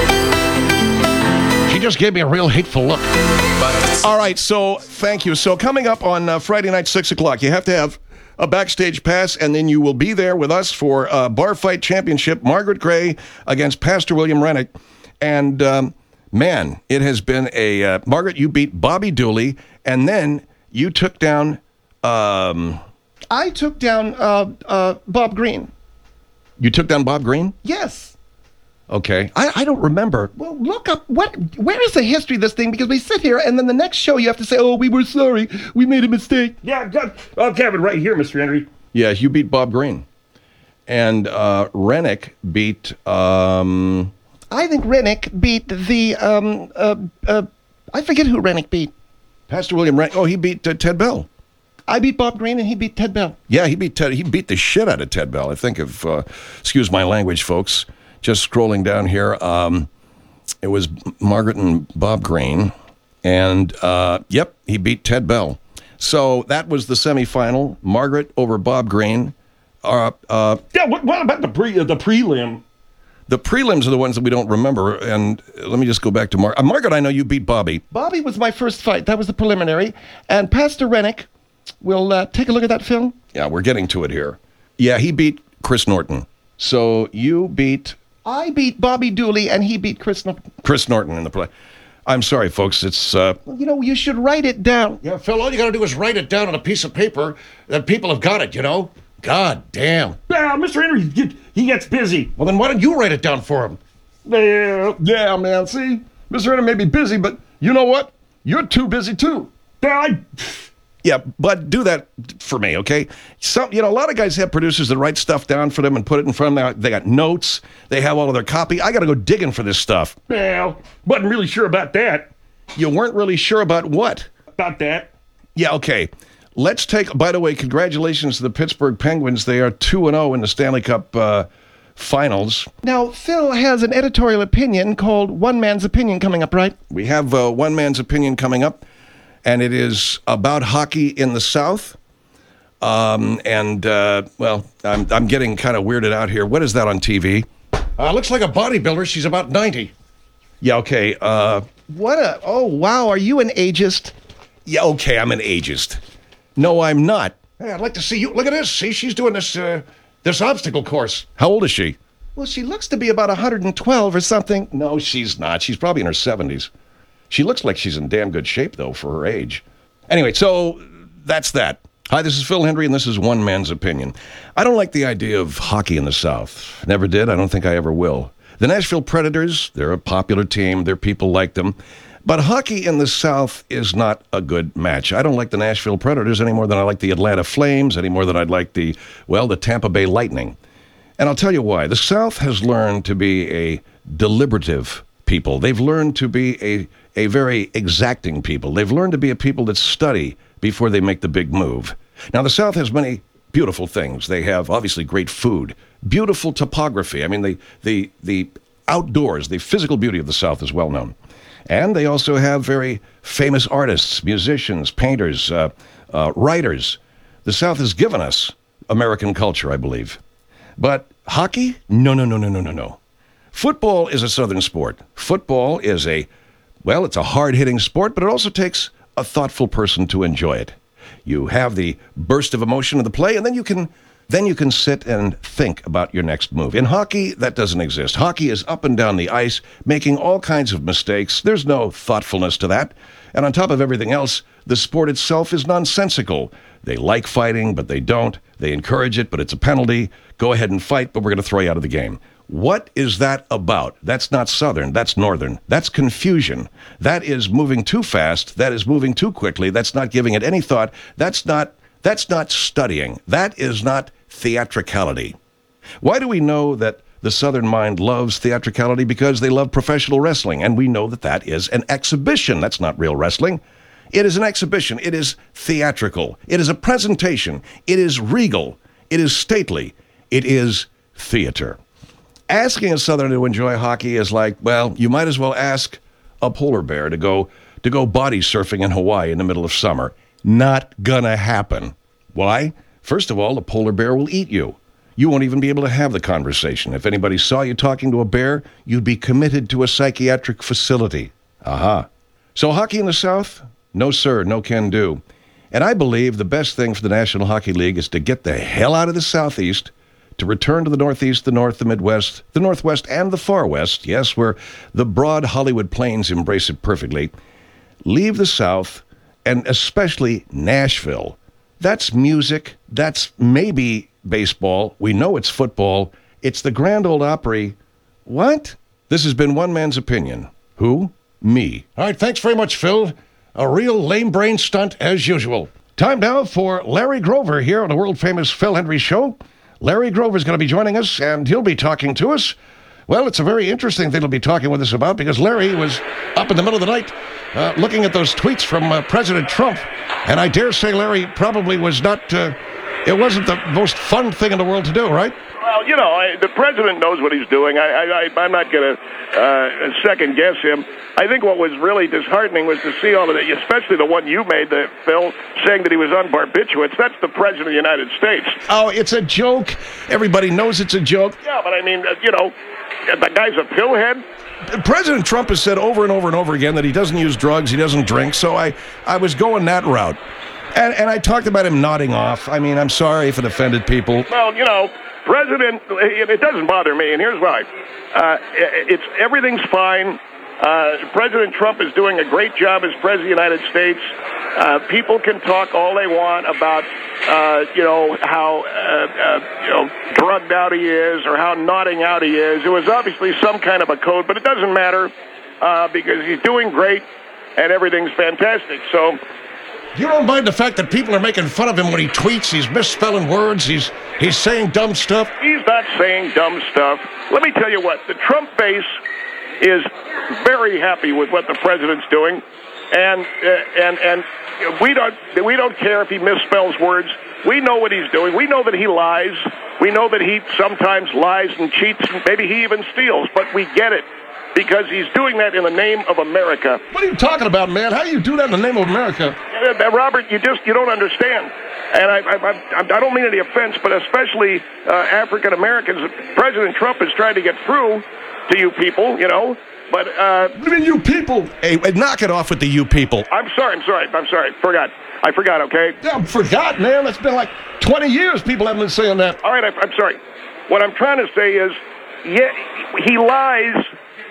She just gave me a real hateful look. All right, so thank you. So coming up on uh, Friday night, six o'clock, you have to have a backstage pass, and then you will be there with us for uh, Bar Fight Championship, Margaret Gray against Pastor William Rennick. And, um, man, it has been a... Uh, Margaret, you beat Bobby Dooley, and then you took down... Um, I took down uh, uh, Bob Green. you took down Bob Green? Yes. Okay. I, I don't remember. Well, look up what. Where is the history of this thing? Because we sit here, and then the next show you have to say, "Oh, we were sorry, we made a mistake." Yeah, I've got, I'll have it right here, Mister Henry. Yes, you beat Bob Green. And uh, Rennick beat... Um, I think Rennick beat the. Um, uh, uh, I forget who Rennick beat. Pastor William Rennick. Oh, he beat uh, Ted Bell. I beat Bob Green, and he beat Ted Bell. Yeah, he beat Ted. He beat the shit out of Ted Bell. I think of, uh, excuse my language, folks, just scrolling down here. Um, it was Margaret and Bob Green. And, uh, yep, he beat Ted Bell. So that was the semifinal. Margaret over Bob Green. Uh, uh, Yeah, what, what about the pre uh, the prelim? the prelims are the ones that we don't remember. And let me just go back to Mar- uh, Margaret. I know you beat Bobby. Bobby was my first fight. That was the preliminary. And Pastor Rennick will uh, take a look at that film. Yeah, we're getting to it here. Yeah, he beat Chris Norton. So you beat I beat Bobby Dooley, and he beat Chris Norton. Chris Norton in the play. I'm sorry, folks. It's uh, You know, you should write it down. Yeah, Phil, all you got to do is write it down on a piece of paper that people have got it, you know? God damn. Yeah, Mister Henry, he, he gets busy. Well, then why don't you write it down for him? Well, Yeah, man. See, Mister Renner may be busy, but you know what? You're too busy too. I, yeah, but do that for me, okay? Some, you know, a lot of guys have producers that write stuff down for them and put it in front of them. They got notes. They have all of their copy. I got to go digging for this stuff. well, wasn't really sure about that. You weren't really sure about what? About that. Yeah, okay. Let's take, by the way, congratulations to the Pittsburgh Penguins. They are two and oh in the Stanley Cup uh, finals. Now, Phil has an editorial opinion called One Man's Opinion coming up, right? We have uh, one man's opinion coming up, and it is about hockey in the South. Um, and, uh, well, I'm, I'm getting kind of weirded out here. What is that on T V? Uh, looks like a bodybuilder. She's about ninety. Yeah, okay. Uh, What a, oh, wow, are you an ageist? yeah, okay, I'm an ageist. No, I'm not. Hey, I'd like to see you. Look at this. See, she's doing this uh, this obstacle course. How old is she? Well, she looks to be about one hundred twelve or something. No, she's not. She's probably in her seventies. She looks like she's in damn good shape, though, for her age. Anyway, so that's that. Hi, this is Phil Hendry, and this is One Man's Opinion. I don't like the idea of hockey in the South. Never did. I don't think I ever will. The Nashville Predators, they're a popular team. Their people like them. But hockey in the South is not a good match. I don't like the Nashville Predators any more than I like the Atlanta Flames, any more than I'd like the, well, the Tampa Bay Lightning. And I'll tell you why. The South has learned to be a deliberative people. They've learned to be a, a very exacting people. They've learned to be a people that study before they make the big move. Now, the South has many beautiful things. They have, obviously, great food, beautiful topography. I mean, the, the, the outdoors, the physical beauty of the South is well known. And they also have very famous artists, musicians, painters, uh, uh, writers. The South has given us American culture, I believe. But hockey? No, no, no, no, no, no, no. Football is a Southern sport. Football is a, well, it's a hard-hitting sport, but it also takes a thoughtful person to enjoy it. You have the burst of emotion of the play, and then you can then you can sit and think about your next move. In hockey, that doesn't exist. Hockey is up and down the ice, making all kinds of mistakes. There's no thoughtfulness to that. And on top of everything else, the sport itself is nonsensical. They like fighting, but they don't. They encourage it, but it's a penalty. Go ahead and fight, but we're going to throw you out of the game. What is that about? That's not Southern. That's Northern. That's confusion. That is moving too fast. That is moving too quickly. That's not giving it any thought. That's not, that's not studying. That is not theatricality. Why do we know that the Southern mind loves theatricality? Because they love professional wrestling, and we know that that is an exhibition. That's not real wrestling. It is an exhibition. It is theatrical. It is a presentation. It is regal. It is stately. It is theater. Asking a Southerner to enjoy hockey is like, well, you might as well ask a polar bear to go to go body surfing in Hawaii in the middle of summer. Not gonna happen. Why? First of all, the polar bear will eat you. You won't even be able to have the conversation. If anybody saw you talking to a bear, you'd be committed to a psychiatric facility. Aha. So hockey in the South? No, sir. No can do. And I believe the best thing for the National Hockey League is to get the hell out of the Southeast, to return to the Northeast, the North, the Midwest, the Northwest, and the Far West, yes, where the broad Hollywood plains embrace it perfectly. Leave the South, and especially Nashville. That's music. That's maybe baseball. We know it's football. It's the Grand Ole Opry. What? This has been One Man's Opinion. Who? Me. All right, thanks very much, Phil. A real lame brain stunt as usual. Time now for Larry Grover here on the world-famous Phil Hendry Show. Larry Grover is going to be joining us, and he'll be talking to us. Well, it's a very interesting thing he'll be talking with us about, because Larry was up in the middle of the night uh, looking at those tweets from uh, President Trump. And I dare say Larry probably was not uh, it wasn't the most fun thing in the world to do, right? Well, you know, I, the president knows what he's doing. I, I, I, I'm not going to uh, second guess him. I think what was really disheartening was to see all of it, especially the one you made, the, Phil, saying that he was on barbiturates. That's the president of the United States. Oh, it's a joke. Everybody knows it's a joke. Yeah, but I mean, uh, you know, the guy's a pillhead. President Trump has said over and over and over again that he doesn't use drugs, he doesn't drink, so I, I was going that route. And, and I talked about him nodding off. I mean, I'm sorry if it offended people. Well, you know, President, it, it doesn't bother me, and here's why. Uh, it, it's everything's fine. Uh, President Trump is doing a great job as President of the United States. Uh, people can talk all they want about, uh, you know, how, uh, uh, you know, drugged out he is or how nodding out he is. It was obviously some kind of a code, but it doesn't matter uh, because he's doing great and everything's fantastic. So, You don't mind the fact that people are making fun of him when he tweets, he's misspelling words, he's he's saying dumb stuff? he's not saying dumb stuff. Let me tell you what, the Trump base is very happy with what the president's doing, and uh, and and we don't we don't care if he misspells words. We know what he's doing. We know that he lies. We know that he sometimes lies and cheats, and maybe he even steals. But we get it because he's doing that in the name of America. What are you talking about, man? How do you do that in the name of America? Uh, Robert, you just you don't understand. And I, I, I, I don't mean any offense, but especially uh, African Americans. President Trump is trying to get through to you people, you know. But uh, What do you mean, you people? Hey, knock it off with the you people. I'm sorry, I'm sorry, I'm sorry. Forgot. I forgot, okay? Yeah, I forgot, man. It's been like twenty years people haven't been saying that. All right, I, I'm sorry. What I'm trying to say is, yeah, he lies,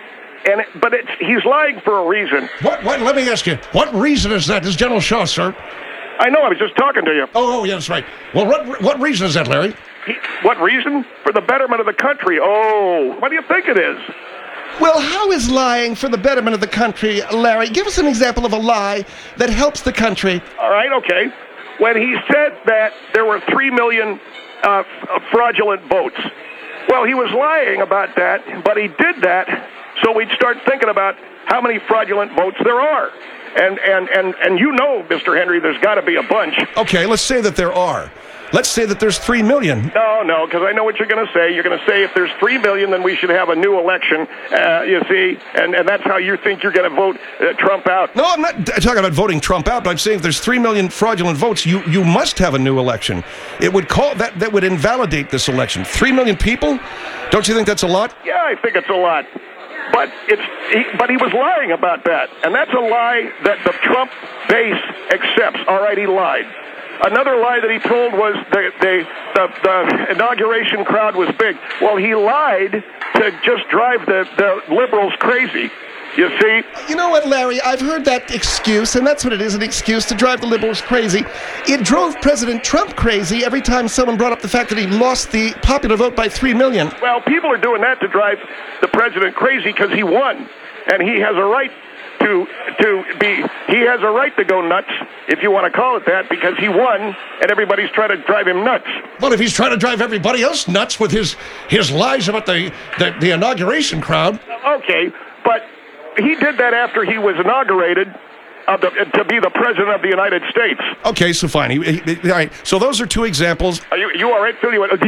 and but it's, he's lying for a reason. What, what, let me ask you, what reason is that? This is General Shaw, sir. I know, I was just talking to you. Oh, oh, yeah, that's right. Well, what, what reason is that, Larry? He, what reason? For the betterment of the country. Oh, what do you think it is? Well, how is lying for the betterment of the country, Larry? Give us an example of a lie that helps the country. All right, okay. When he said that there were three million uh, f- fraudulent votes, well, he was lying about that, but he did that so we'd start thinking about how many fraudulent votes there are. And and and, and you know, Mister Henry, there's got to be a bunch. Okay, let's say that there are. Let's say that there's three million. No, no, because I know what you're going to say. You're going to say if there's three million, then we should have a new election, uh, you see, and, and that's how you think you're going to vote uh, Trump out. No, I'm not talking about voting Trump out, but I'm saying if there's three million fraudulent votes, you, you must have a new election. It would call that that would invalidate this election. Three million people? Don't you think that's a lot? Yeah, I think it's a lot. But it's he, but he was lying about that, and that's a lie that the Trump base accepts. All right, he lied. Another lie that he told was the, the, the, the inauguration crowd was big. Well, he lied to just drive the, the liberals crazy. You see? You know what, Larry? I've heard that excuse, and that's what it is, an excuse to drive the liberals crazy. It drove President Trump crazy every time someone brought up the fact that he lost the popular vote by three million. Well, people are doing that to drive the president crazy because he won, and he has a right to to be, he has a right to go nuts, if you want to call it that, because he won, and everybody's trying to drive him nuts. Well, if he's trying to drive everybody else nuts with his, his lies about the, the, the inauguration crowd. Okay, but he did that after he was inaugurated uh, the, to be the president of the United States. Okay, so fine. He, he, all right. So those are two examples. Are you, you all right, Phil? You went,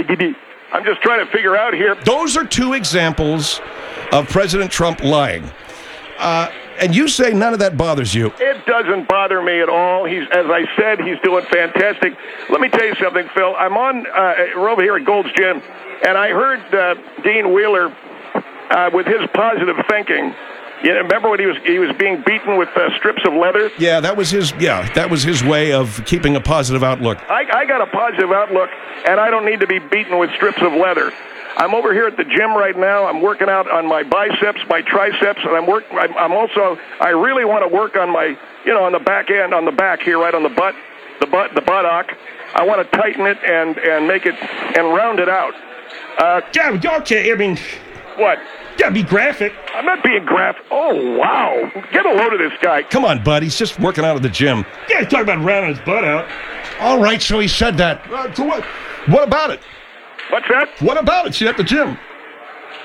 I'm just trying to figure out here. Those are two examples of President Trump lying. Uh, and you say none of that bothers you. It doesn't bother me at all. He's, as I said, he's doing fantastic. Let me tell you something, Phil. I'm on uh, we're over here at Gold's Gym, and I heard uh, Dean Wheeler uh, with his positive thinking. You know, remember when he was he was being beaten with uh, strips of leather? Yeah, that was his. Yeah, that was his way of keeping a positive outlook. I, I got a positive outlook, and I don't need to be beaten with strips of leather. I'm over here at the gym right now. I'm working out on my biceps, my triceps, and I'm work. I'm, I'm also. I really want to work on my, you know, on the back end, on the back here, right on the butt, the butt, the buttock. I want to tighten it and and make it and round it out. Uh, Yeah, okay, I mean, what? gotta be graphic. I'm not being graphic. Oh wow! Get a load of this guy. Come on, bud. He's just working out at the gym. Yeah, he's talking about rounding his butt out. All right, so he said that. Uh, so what, what about it? What's that? What about it? She's at the gym.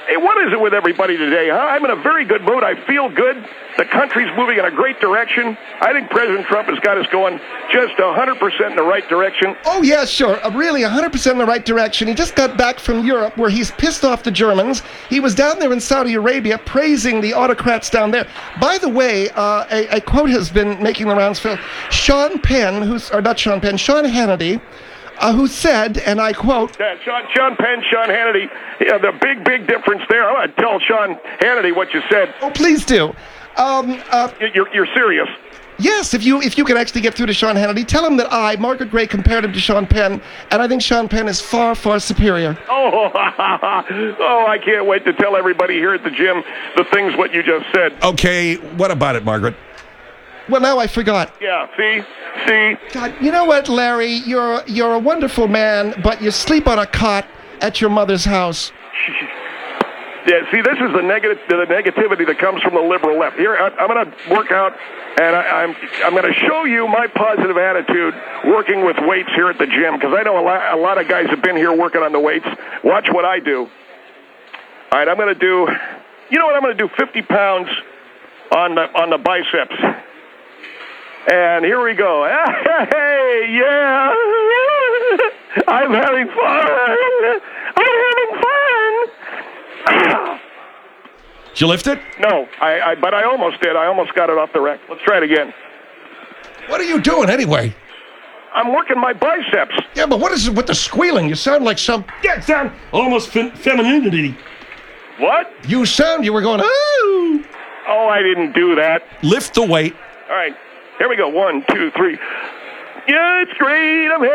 Hey, what is it with everybody today, huh? I'm in a very good mood. I feel good. The country's moving in a great direction. I think President Trump has got us going just one hundred percent in the right direction. Oh, yeah, sure. Uh, really, one hundred percent in the right direction. He just got back from Europe where he's pissed off the Germans. He was down there in Saudi Arabia praising the autocrats down there. By the way, uh, a, a quote has been making the rounds, Phil. Sean Penn, who's, or not Sean Penn, Sean Hannity, Uh, who said, and I quote, Yeah, Sean, Sean Penn, Sean Hannity, yeah, the big, big difference there. I want to tell Sean Hannity what you said. oh, please do. Um, uh, You- You're, you're serious. yes, if you if you can actually get through to Sean Hannity, tell him that I, Margaret Gray, compared him to Sean Penn, and I think Sean Penn is far, far superior. Oh, oh, I can't wait to tell everybody here at the gym the things what you just said. Okay, what about it, Margaret? Well, now I forgot. Yeah, see? See? God, you know what, Larry? You're you're a wonderful man, but you sleep on a cot at your mother's house. Yeah, see, this is the negative, the negativity that comes from the liberal left. Here, I, I'm going to work out, and I, I'm I'm going to show you my positive attitude working with weights here at the gym, because I know a lot, a lot of guys have been here working on the weights. Watch what I do. All right, I'm going to do, you know what, I'm going to do fifty pounds on the on the biceps. And here we go. Hey, yeah. I'm having fun. I'm having fun. Did you lift it? No, I, I, but I almost did. I almost got it off the rack. Let's try it again. What are you doing anyway? I'm working my biceps. Yeah, but what is it with the squealing? You sound like some... Yeah, sound almost fem- femininity. What? You sound, you were going, oh! Oh, I didn't do that. Lift the weight. All right, here we go. One, two, three. Yeah, it's great. I'm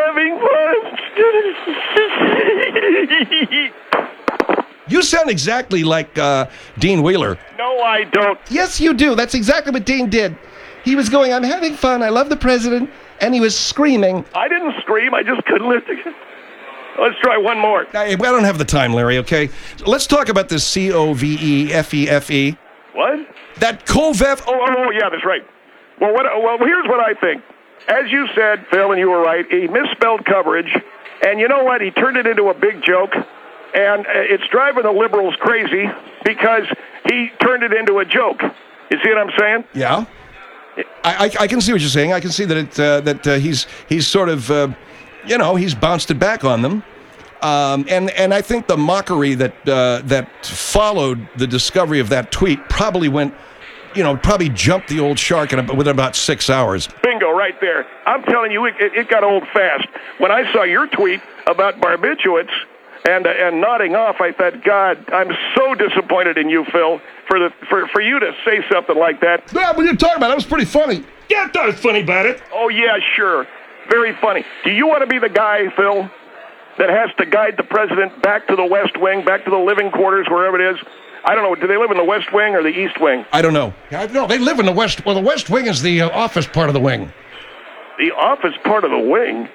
having fun. You sound exactly like uh, Dean Wheeler. No, I don't. Yes, you do. That's exactly what Dean did. He was going, I'm having fun, I love the president, and he was screaming. I didn't scream. I just couldn't lift it. Let's try one more. I, I don't have the time, Larry, okay? Let's talk about this C O V E F E F E. What? That COVEF... Oh, oh, oh, yeah, that's right. Well, what, well, here's what I think. As you said, Phil, and you were right, he misspelled coverage, and you know what? He turned it into a big joke, and it's driving the liberals crazy because he turned it into a joke. You see what I'm saying? Yeah. I, I, I can see what you're saying. I can see that it uh, that uh, he's he's sort of, uh, you know, he's bounced it back on them. Um, and, and I think the mockery that uh, that followed the discovery of that tweet probably went, you know, probably jumped the old shark in a, within about six hours. Bingo, right there. I'm telling you, it, it got old fast. When I saw your tweet about barbiturates and uh, and nodding off, I thought, God, I'm so disappointed in you, Phil, for the for, for you to say something like that. Yeah, what are you talking about? That was pretty funny. Yeah, I thought it was funny about it. Oh, yeah, sure. Very funny. Do you want to be the guy, Phil, that has to guide the president back to the West Wing, back to the living quarters, wherever it is? I don't know. Do they live in the West Wing or the East Wing? I don't know. Yeah, no, they live in the West. Well, the West Wing is the uh, office part of the wing. The office part of the wing?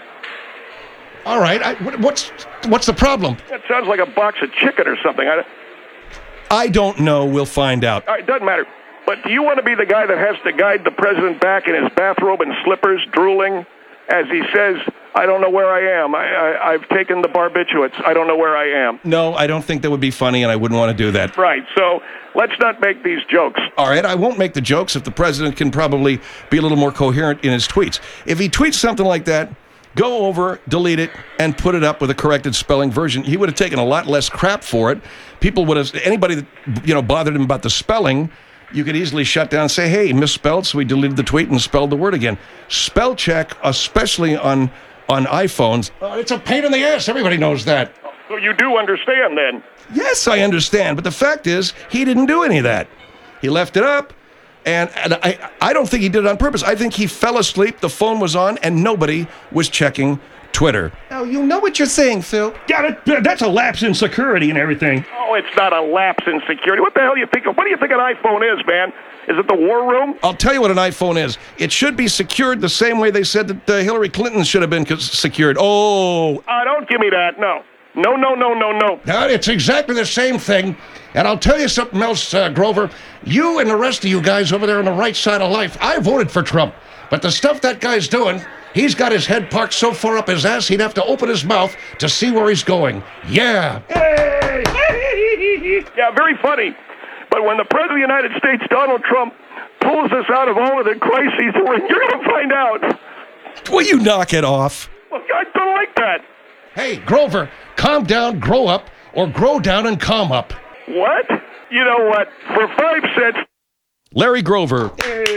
All right. I, what, what's what's the problem? That sounds like a box of chicken or something. I, I don't know. We'll find out. all right, doesn't matter. But do you want to be the guy that has to guide the president back in his bathrobe and slippers, drooling, as he says, I don't know where I am. I, I, I've taken the barbiturates. I don't know where I am. No, I don't think that would be funny, and I wouldn't want to do that. Right, so let's not make these jokes. All right, I won't make the jokes if the president can probably be a little more coherent in his tweets. If he tweets something like that, go over, delete it, and put it up with a corrected spelling version. He would have taken a lot less crap for it. People would have, anybody that, you know, bothered him about the spelling, you could easily shut down and say, hey, misspelled, so we deleted the tweet and spelled the word again. Spell check, especially on, on iPhones, Uh, it's a pain in the ass. Everybody knows that. So you do understand then? yes, I understand, but the fact is, he didn't do any of that. He left it up, and, and I, I don't think he did it on purpose. I think he fell asleep, the phone was on, and nobody was checking Twitter. Now, you know what you're saying, Phil. Yeah, that, that's a lapse in security and everything. Oh, it's not a lapse in security. What the hell do you think? Of, what do you think an iPhone is, man? Is it the war room? I'll tell you what an iPhone is. It should be secured the same way they said that uh, Hillary Clinton should have been co- secured. Oh, Uh, don't give me that. No. No, no, no, no, no. Now, it's exactly the same thing. And I'll tell you something else, uh, Grover. You and the rest of you guys over there on the right side of life, I voted for Trump. But the stuff that guy's doing, he's got his head parked so far up his ass, he'd have to open his mouth to see where he's going. Yeah. Hey! Yeah, very funny. But when the President of the United States, Donald Trump, pulls us out of all of the crises we're in, you're going to find out. Will you knock it off? Well, I don't like that. Hey, Grover, calm down, grow up, or grow down and calm up. What? You know what? For five cents... Larry Grover.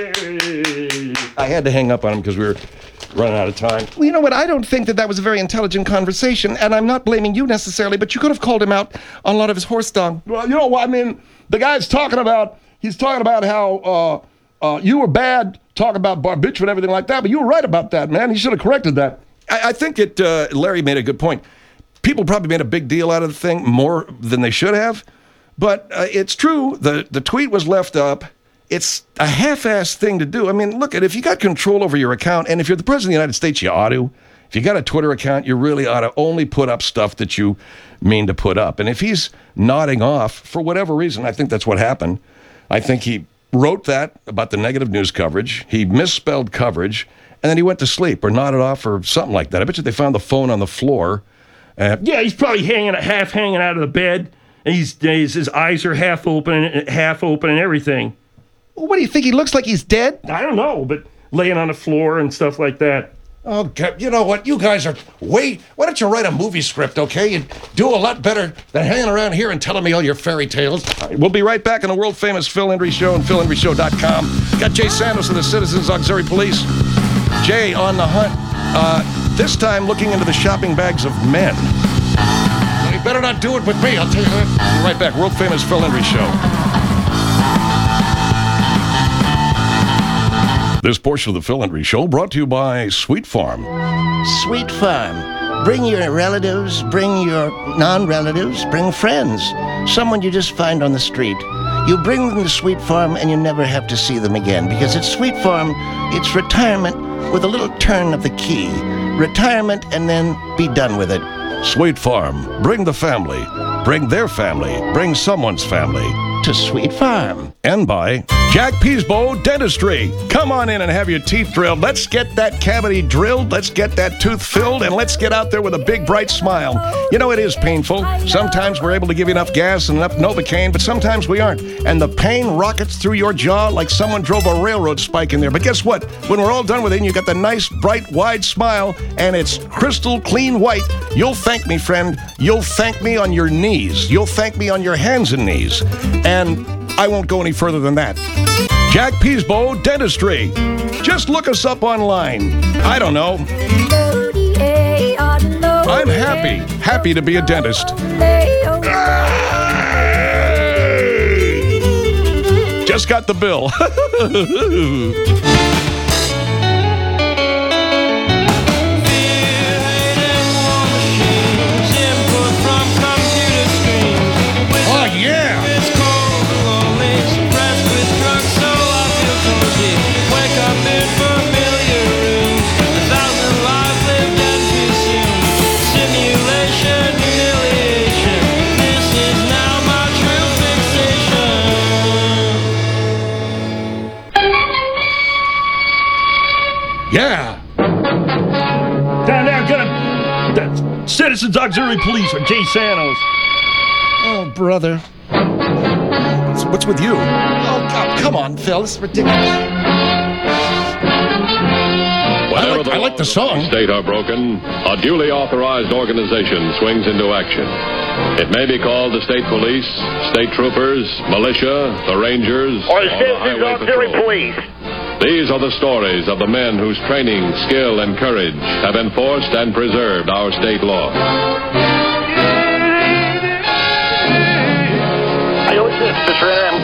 I had to hang up on him because we were running out of time. Well, you know what? I don't think that that was a very intelligent conversation, and I'm not blaming you necessarily, but you could have called him out on a lot of his horse dung. Well, you know what? I mean, the guy's talking about, he's talking about how uh, uh, you were bad, talking about barbiturate and everything like that, but you were right about that, man. He should have corrected that. I, I think it, uh, Larry made a good point. People probably made a big deal out of the thing, more than they should have, but uh, it's true. The, the tweet was left up. It's a half-assed thing to do. I mean, look, at if you got control over your account, and if you're the President of the United States, you ought to. If you got a Twitter account, you really ought to only put up stuff that you mean to put up. And if he's nodding off, for whatever reason, I think that's what happened. I think he wrote that about the negative news coverage. He misspelled coverage, and then he went to sleep or nodded off or something like that. I bet you they found the phone on the floor. Uh, Yeah, he's probably hanging, half hanging out of the bed, and he's, he's his eyes are half open, half open, and everything. Well, what do you think? He looks like he's dead? I don't know, but laying on the floor and stuff like that. Okay, you know what? You guys are way... Why don't you write a movie script, okay? You'd do a lot better than hanging around here and telling me all your fairy tales. We'll be right back on the world-famous Phil Hendry Show and phil hendry show dot com. Got Jay Sandos of the Citizens Auxiliary Police. Jay on the hunt, uh, this time looking into the shopping bags of men. Well, you better not do it with me, I'll tell you that. Be right back, world-famous Phil Hendry Show. This portion of the Phil Hendry Show brought to you by Sweet Farm. Sweet Farm. Bring your relatives, bring your non-relatives, bring friends. Someone you just find on the street. You bring them to Sweet Farm and you never have to see them again because at Sweet Farm, it's retirement with a little turn of the key. Retirement and then be done with it. Sweet Farm. Bring the family. Bring their family. Bring someone's family. To Sweet Farm. And by Jack Peasbo Dentistry. Come on in and have your teeth drilled. Let's get that cavity drilled. Let's get that tooth filled. And let's get out there with a big, bright smile. You know, it is painful. Sometimes we're able to give you enough gas and enough Novocaine, but sometimes we aren't. And the pain rockets through your jaw like someone drove a railroad spike in there. But guess what? When we're all done with it and you got the nice, bright, wide smile and it's crystal clean white, you'll thank me, friend. You'll thank me on your knees. You'll thank me on your hands and knees. And I won't go any further than that. Jack Peasbo Dentistry. Just look us up online. I don't know. I'm happy. Happy to be a dentist. Just got the bill. Yeah. Down there, get him. That's Citizens Auxiliary Police or Jay Sandos. Oh, brother. What's, what's with you? Oh, God, come on, Phil. This is ridiculous. I like, I like the song. State are broken, a duly authorized organization swings into action. It may be called the state police, state troopers, militia, the rangers, Or the the Citizens highway Auxiliary patrol. Police. These are the stories of the men whose training, skill, and courage have enforced and preserved our state law. I know this, Mister M.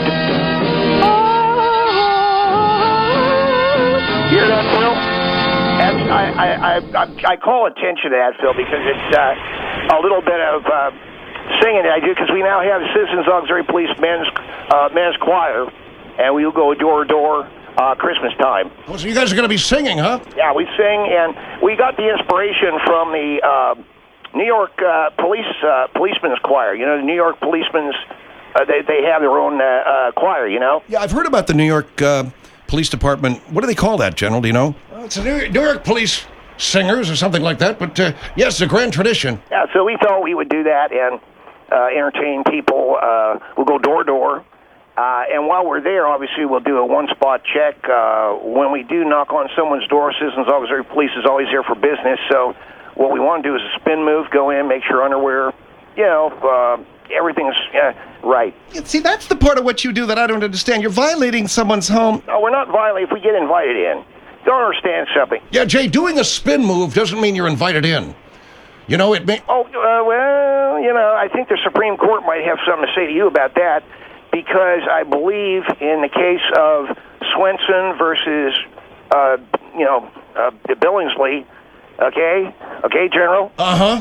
Hear that, Phil? And I, I, I, I, I call attention to that, Phil, because it's uh, a little bit of uh, singing that I do, because we now have Citizens Auxiliary Police men's, uh, men's choir, and we'll go door to door. Uh, Christmas time. Oh, so you guys are going to be singing, huh? Yeah, we sing, and we got the inspiration from the uh, New York uh, police uh, policemen's choir. You know, the New York policemen's, uh, they, they have their own uh, uh, choir, you know? Yeah, I've heard about the New York uh, Police Department. What do they call that, General? Do you know? Well, it's the New, New York Police Singers or something like that, but uh, yes, it's a grand tradition. Yeah, so we thought we would do that, and uh, entertain people. Uh, we'll go door to door. Uh, and while we're there, obviously, we'll do a one-spot check. Uh, when we do knock on someone's door, Citizens Auxiliary Police is always there for business. So what we want to do is a spin move, go in, make sure underwear, you know, uh, everything's uh, right. See, that's the part of what you do that I don't understand. You're violating someone's home. No, we're not violating if we get invited in. Don't understand something. Yeah, Jay, doing a spin move doesn't mean you're invited in. You know, it may... Oh, uh, well, you know, I think the Supreme Court might have something to say to you about that, because I believe in the case of Swenson versus, uh, you know, uh, Billingsley, okay? Okay, General? Uh-huh.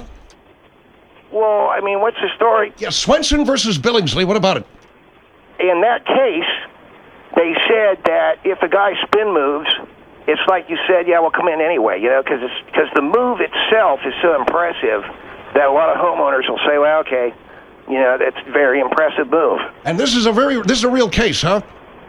Well, I mean, what's the story? Yeah, Swenson versus Billingsley, what about it? In that case, they said that if a guy spin moves, it's like you said, yeah, we'll come in anyway, you know, because it's because the move itself is so impressive that a lot of homeowners will say, well, okay, you know, that's a very impressive move. And this is a very, this is a real case, huh?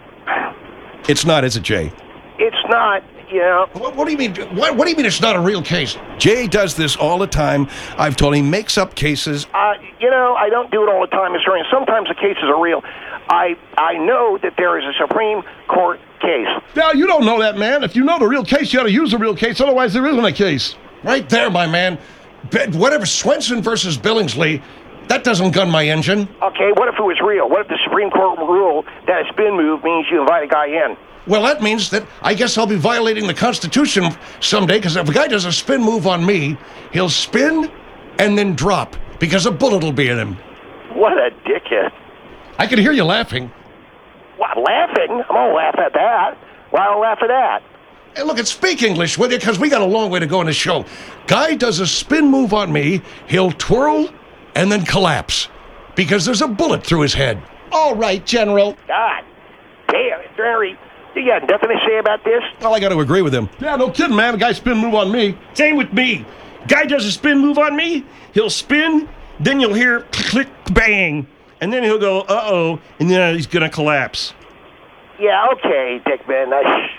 It's not, is it, Jay? It's not, you know. What, what do you mean? What, what do you mean it's not a real case? Jay does this all the time. I've told him he makes up cases. Uh, you know, I don't do it all the time, Mister Ryan. Sometimes the cases are real. I I know that there is a Supreme Court case. Now, you don't know that, man. If you know the real case, you ought to use the real case. Otherwise, there isn't a case. Right there, my man. But whatever, Swenson versus Billingsley, that doesn't gun my engine. Okay, what if it was real? What if the Supreme Court ruled that a spin move means you invite a guy in? Well, that means that I guess I'll be violating the Constitution someday, because if a guy does a spin move on me, he'll spin and then drop, because a bullet will be in him. What a dickhead. I can hear you laughing. What, laughing? I'm going to laugh at that. Why don't I laugh at that? Hey, look, and speak English, will you? Because we got a long way to go in the show. Guy does a spin move on me, he'll twirl and then collapse, because there's a bullet through his head. All right, General. God damn it, Jerry. You got nothing to say about this? Well, I got to agree with him. Yeah, no kidding, man. A guy spin move on me. Same with me. Guy does a spin move on me, he'll spin, then you'll hear click, bang, and then he'll go, uh-oh, and then he's going to collapse. Yeah, okay, Dickman. I...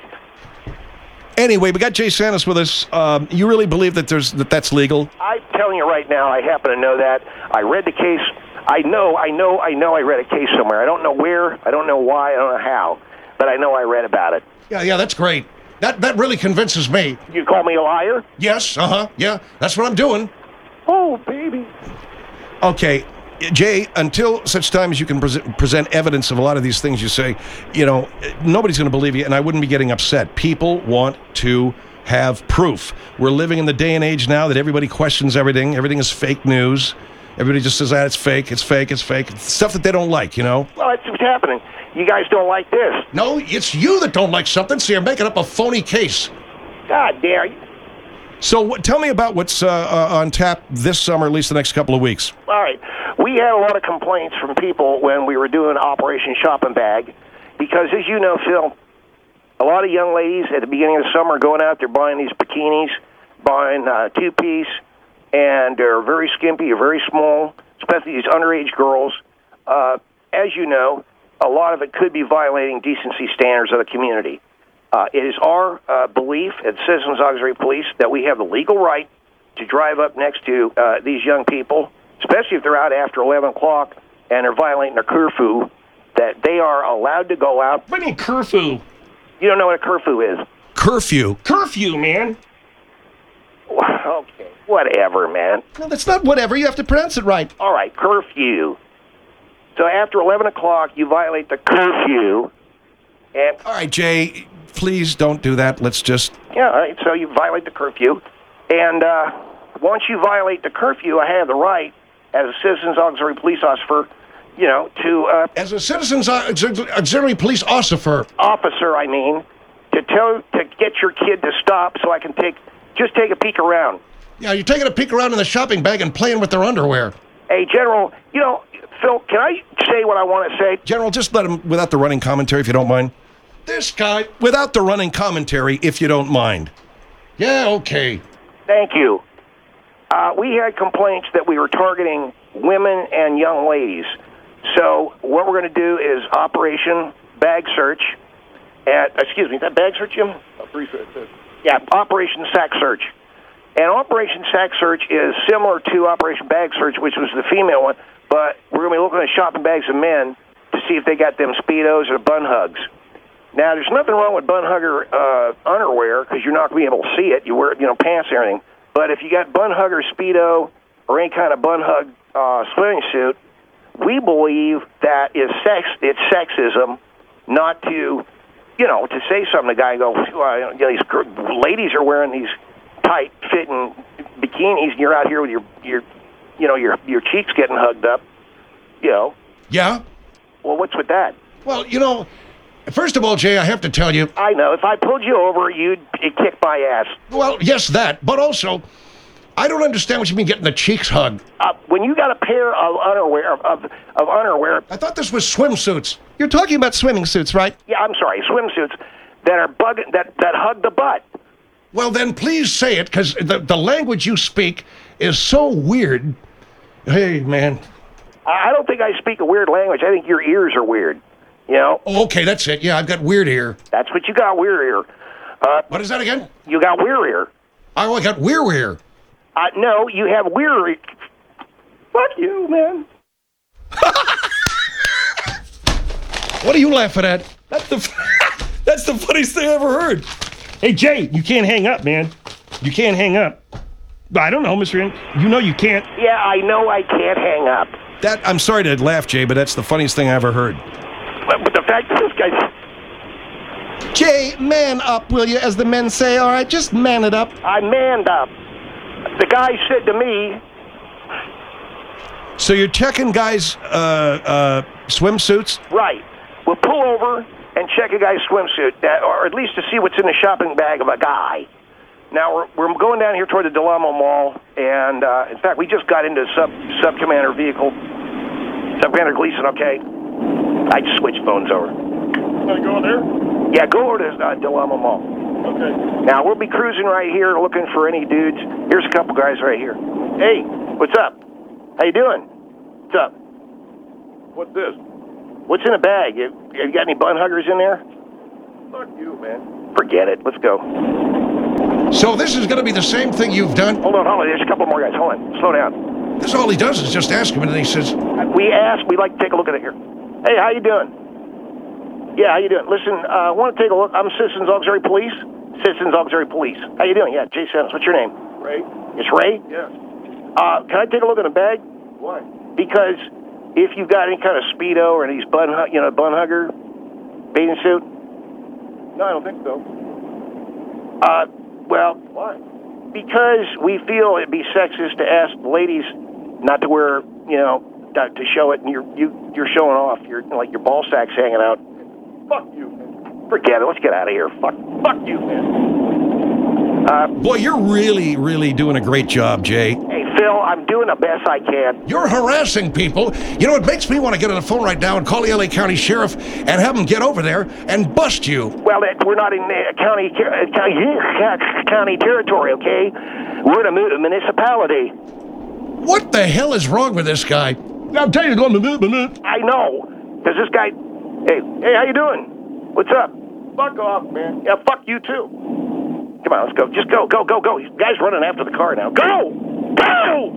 Anyway, we got Jay Santis with us. Um, you really believe that there's that that's legal? I'm telling you right now, I happen to know that. I read the case. I know, I know, I know I read a case somewhere. I don't know where, I don't know why, I don't know how, but I know I read about it. Yeah, yeah, that's great. That that really convinces me. You call me a liar? Yes, uh-huh, yeah, that's what I'm doing. Oh, baby. Okay, Jay, until such time as you can pre- present evidence of a lot of these things you say, you know, nobody's going to believe you, and I wouldn't be getting upset. People want to have proof. We're living in the day and age now that everybody questions everything. Everything is fake news. Everybody just says, ah, it's fake, it's fake, it's fake. It's stuff that they don't like, you know? Well, that's what's happening. You guys don't like this. No, it's you that don't like something, so you're making up a phony case. God damn. So what, tell me about what's uh, uh, on tap this summer, at least the next couple of weeks. All right. We had a lot of complaints from people when we were doing Operation Shopping Bag because, as you know, Phil, a lot of young ladies at the beginning of the summer are going out there buying these bikinis, buying uh, two-piece, and they're very skimpy or very small, especially these underage girls. Uh, as you know, a lot of it could be violating decency standards of the community. Uh, it is our uh, belief at Citizens Auxiliary Police that we have the legal right to drive up next to uh, these young people, especially if they're out after eleven o'clock and they're violating their curfew, that they are allowed to go out. What do you mean curfew? You don't know what a curfew is? Curfew? Curfew, man. Okay, whatever, man. No, that's not whatever. You have to pronounce it right. All right, curfew. So after eleven o'clock, you violate the curfew. And all right, Jay, please don't do that. Let's just... Yeah, all right, so you violate the curfew. And uh, once you violate the curfew, I have the right, as a Citizens Auxiliary Police Officer, you know, to... Uh, as a Citizens Auxiliary Police Officer... Officer, I mean, to tell to get your kid to stop so I can take... Just take a peek around. Yeah, you're taking a peek around in the shopping bag and playing with their underwear. Hey, General, you know, Phil, can I say what I want to say? General, just let him, without the running commentary, if you don't mind. This guy, without the running commentary, if you don't mind. Yeah, okay. Thank you. Uh, we had complaints that we were targeting women and young ladies. So what we're going to do is Operation Bag Search. At, excuse me, is that Bag Search, Jim? Yeah, Operation Sack Search. And Operation Sack Search is similar to Operation Bag Search, which was the female one, but we're going to be looking at shopping bags of men to see if they got them Speedos or bun hugs. Now, there's nothing wrong with bun hugger uh, underwear because you're not going to be able to see it. You wear, you know, pants and everything. But if you got bun hugger Speedo or any kind of bun hug uh, swimming suit, we believe that is sex. It's sexism not to, you know, to say something to the guy and go, well, you know, these gr- ladies are wearing these tight fitting bikinis, and you're out here with your your, you know, your your cheeks getting hugged up. You know. Yeah. Well, what's with that? Well, you know. First of all, Jay, I have to tell you. I know. If I pulled you over, you'd, you'd kick my ass. Well, yes, that. But also, I don't understand what you mean getting the cheeks hugged. Uh, when you got a pair of underwear, of, of underwear. I thought this was swimsuits. You're talking about swimming suits, right? Yeah, I'm sorry, swimsuits that are bug that, that hug the butt. Well, then please say it, because the, the language you speak is so weird. Hey, man. I don't think I speak a weird language. I think your ears are weird. You know? Oh, okay, that's it. Yeah, I've got weird ear. That's what you got, weird ear. Uh, what is that again? You got weird ear. Oh, I got weird ear. Uh, no, you have weird ear. Fuck you, man. What are you laughing at? That's the, that's the funniest thing I ever heard. Hey, Jay, you can't hang up, man. You can't hang up. I don't know, Mister N. You know you can't. Yeah, I know I can't hang up. That I'm sorry to laugh, Jay, but that's the funniest thing I ever heard. But the fact that this guy's... Jay, man up, will you, as the men say, all right? Just man it up. I manned up. The guy said to me... So you're checking guys' uh, uh, swimsuits? Right. We'll pull over and check a guy's swimsuit, that, or at least to see what's in the shopping bag of a guy. Now, we're, we're going down here toward the Del Amo Mall, and, uh, in fact, we just got into sub, sub-commander vehicle. Sub-Commander Gleason, okay? I just switched phones over. Can I go there? Yeah, go over to uh, Del Amo Mall. Okay. Now, we'll be cruising right here looking for any dudes. Here's a couple guys right here. Hey, what's up? How you doing? What's up? What's this? What's in the bag? You, you got any bun huggers in there? Fuck you, man. Forget it. Let's go. So this is going to be the same thing you've done? Hold on, hold on. There's a couple more guys. Hold on. Slow down. This all he does is just ask him, and then he says... We asked. We'd like to take a look at it here. Hey, how you doing? Yeah, how you doing? Listen, uh, I want to take a look. I'm Citizens Auxiliary Police. Citizens Auxiliary Police. How you doing? Yeah, Jay Sentence. What's your name? Ray? It's Ray? Yeah. Uh, can I take a look in the bag? Why? Because if you've got any kind of Speedo or these bun, hu- you know, bun hugger bathing suit. No, I don't think so. Uh, well. Why? Because we feel it'd be sexist to ask ladies not to wear, you know, to, to show it, and you're you you're showing off. You're like your ball sack's hanging out. Fuck you, man. Forget it. Let's get out of here. Fuck. Fuck you, man. Uh, Boy, you're really, really doing a great job, Jay. Hey, Phil, I'm doing the best I can. You're harassing people. You know, it makes me want to get on the phone right now and call the L A County Sheriff and have him get over there and bust you. Well, it, we're not in uh, county, uh, county county territory, okay? We're in a mu- municipality. What the hell is wrong with this guy? I'll tell you, go minute, minute. I know. Because this guy... Hey, hey, how you doing? What's up? Fuck off, man. Yeah, fuck you, too. Come on, let's go. Just go, go, go, go. Guy's running after the car now. Go! Go!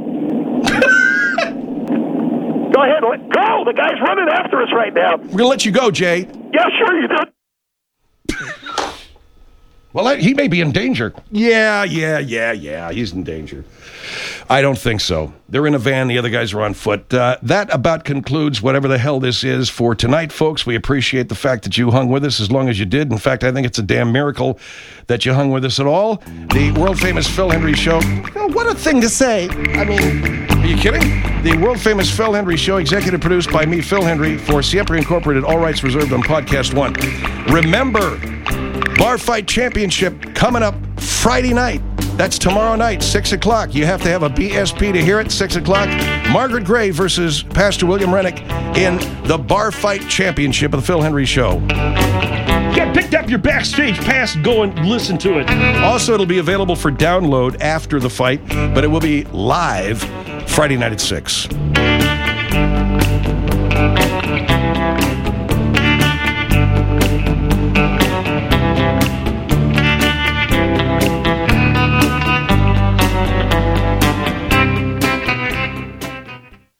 Go ahead, let go! The guy's running after us right now. We're going to let you go, Jay. Yeah, sure you do. Well, he may be in danger. Yeah, yeah, yeah, yeah. He's in danger. I don't think so. They're in a van. The other guys are on foot. Uh, that about concludes whatever the hell this is for tonight, folks. We appreciate the fact that you hung with us as long as you did. In fact, I think it's a damn miracle that you hung with us at all. The world-famous Phil Hendrie Show. Oh, what a thing to say. I mean... Are you kidding? The world-famous Phil Hendrie Show, executive produced by me, Phil Hendrie, for Siempre Incorporated, all rights reserved on Podcast One. Remember... Bar Fight Championship coming up Friday night. That's tomorrow night, six o'clock. You have to have a B S P to hear it, six o'clock. Margaret Gray versus Pastor William Rennick in the Bar Fight Championship of the Phil Hendrie Show. Get picked up your backstage pass, go and listen to it. Also, it'll be available for download after the fight, but it will be live Friday night at six.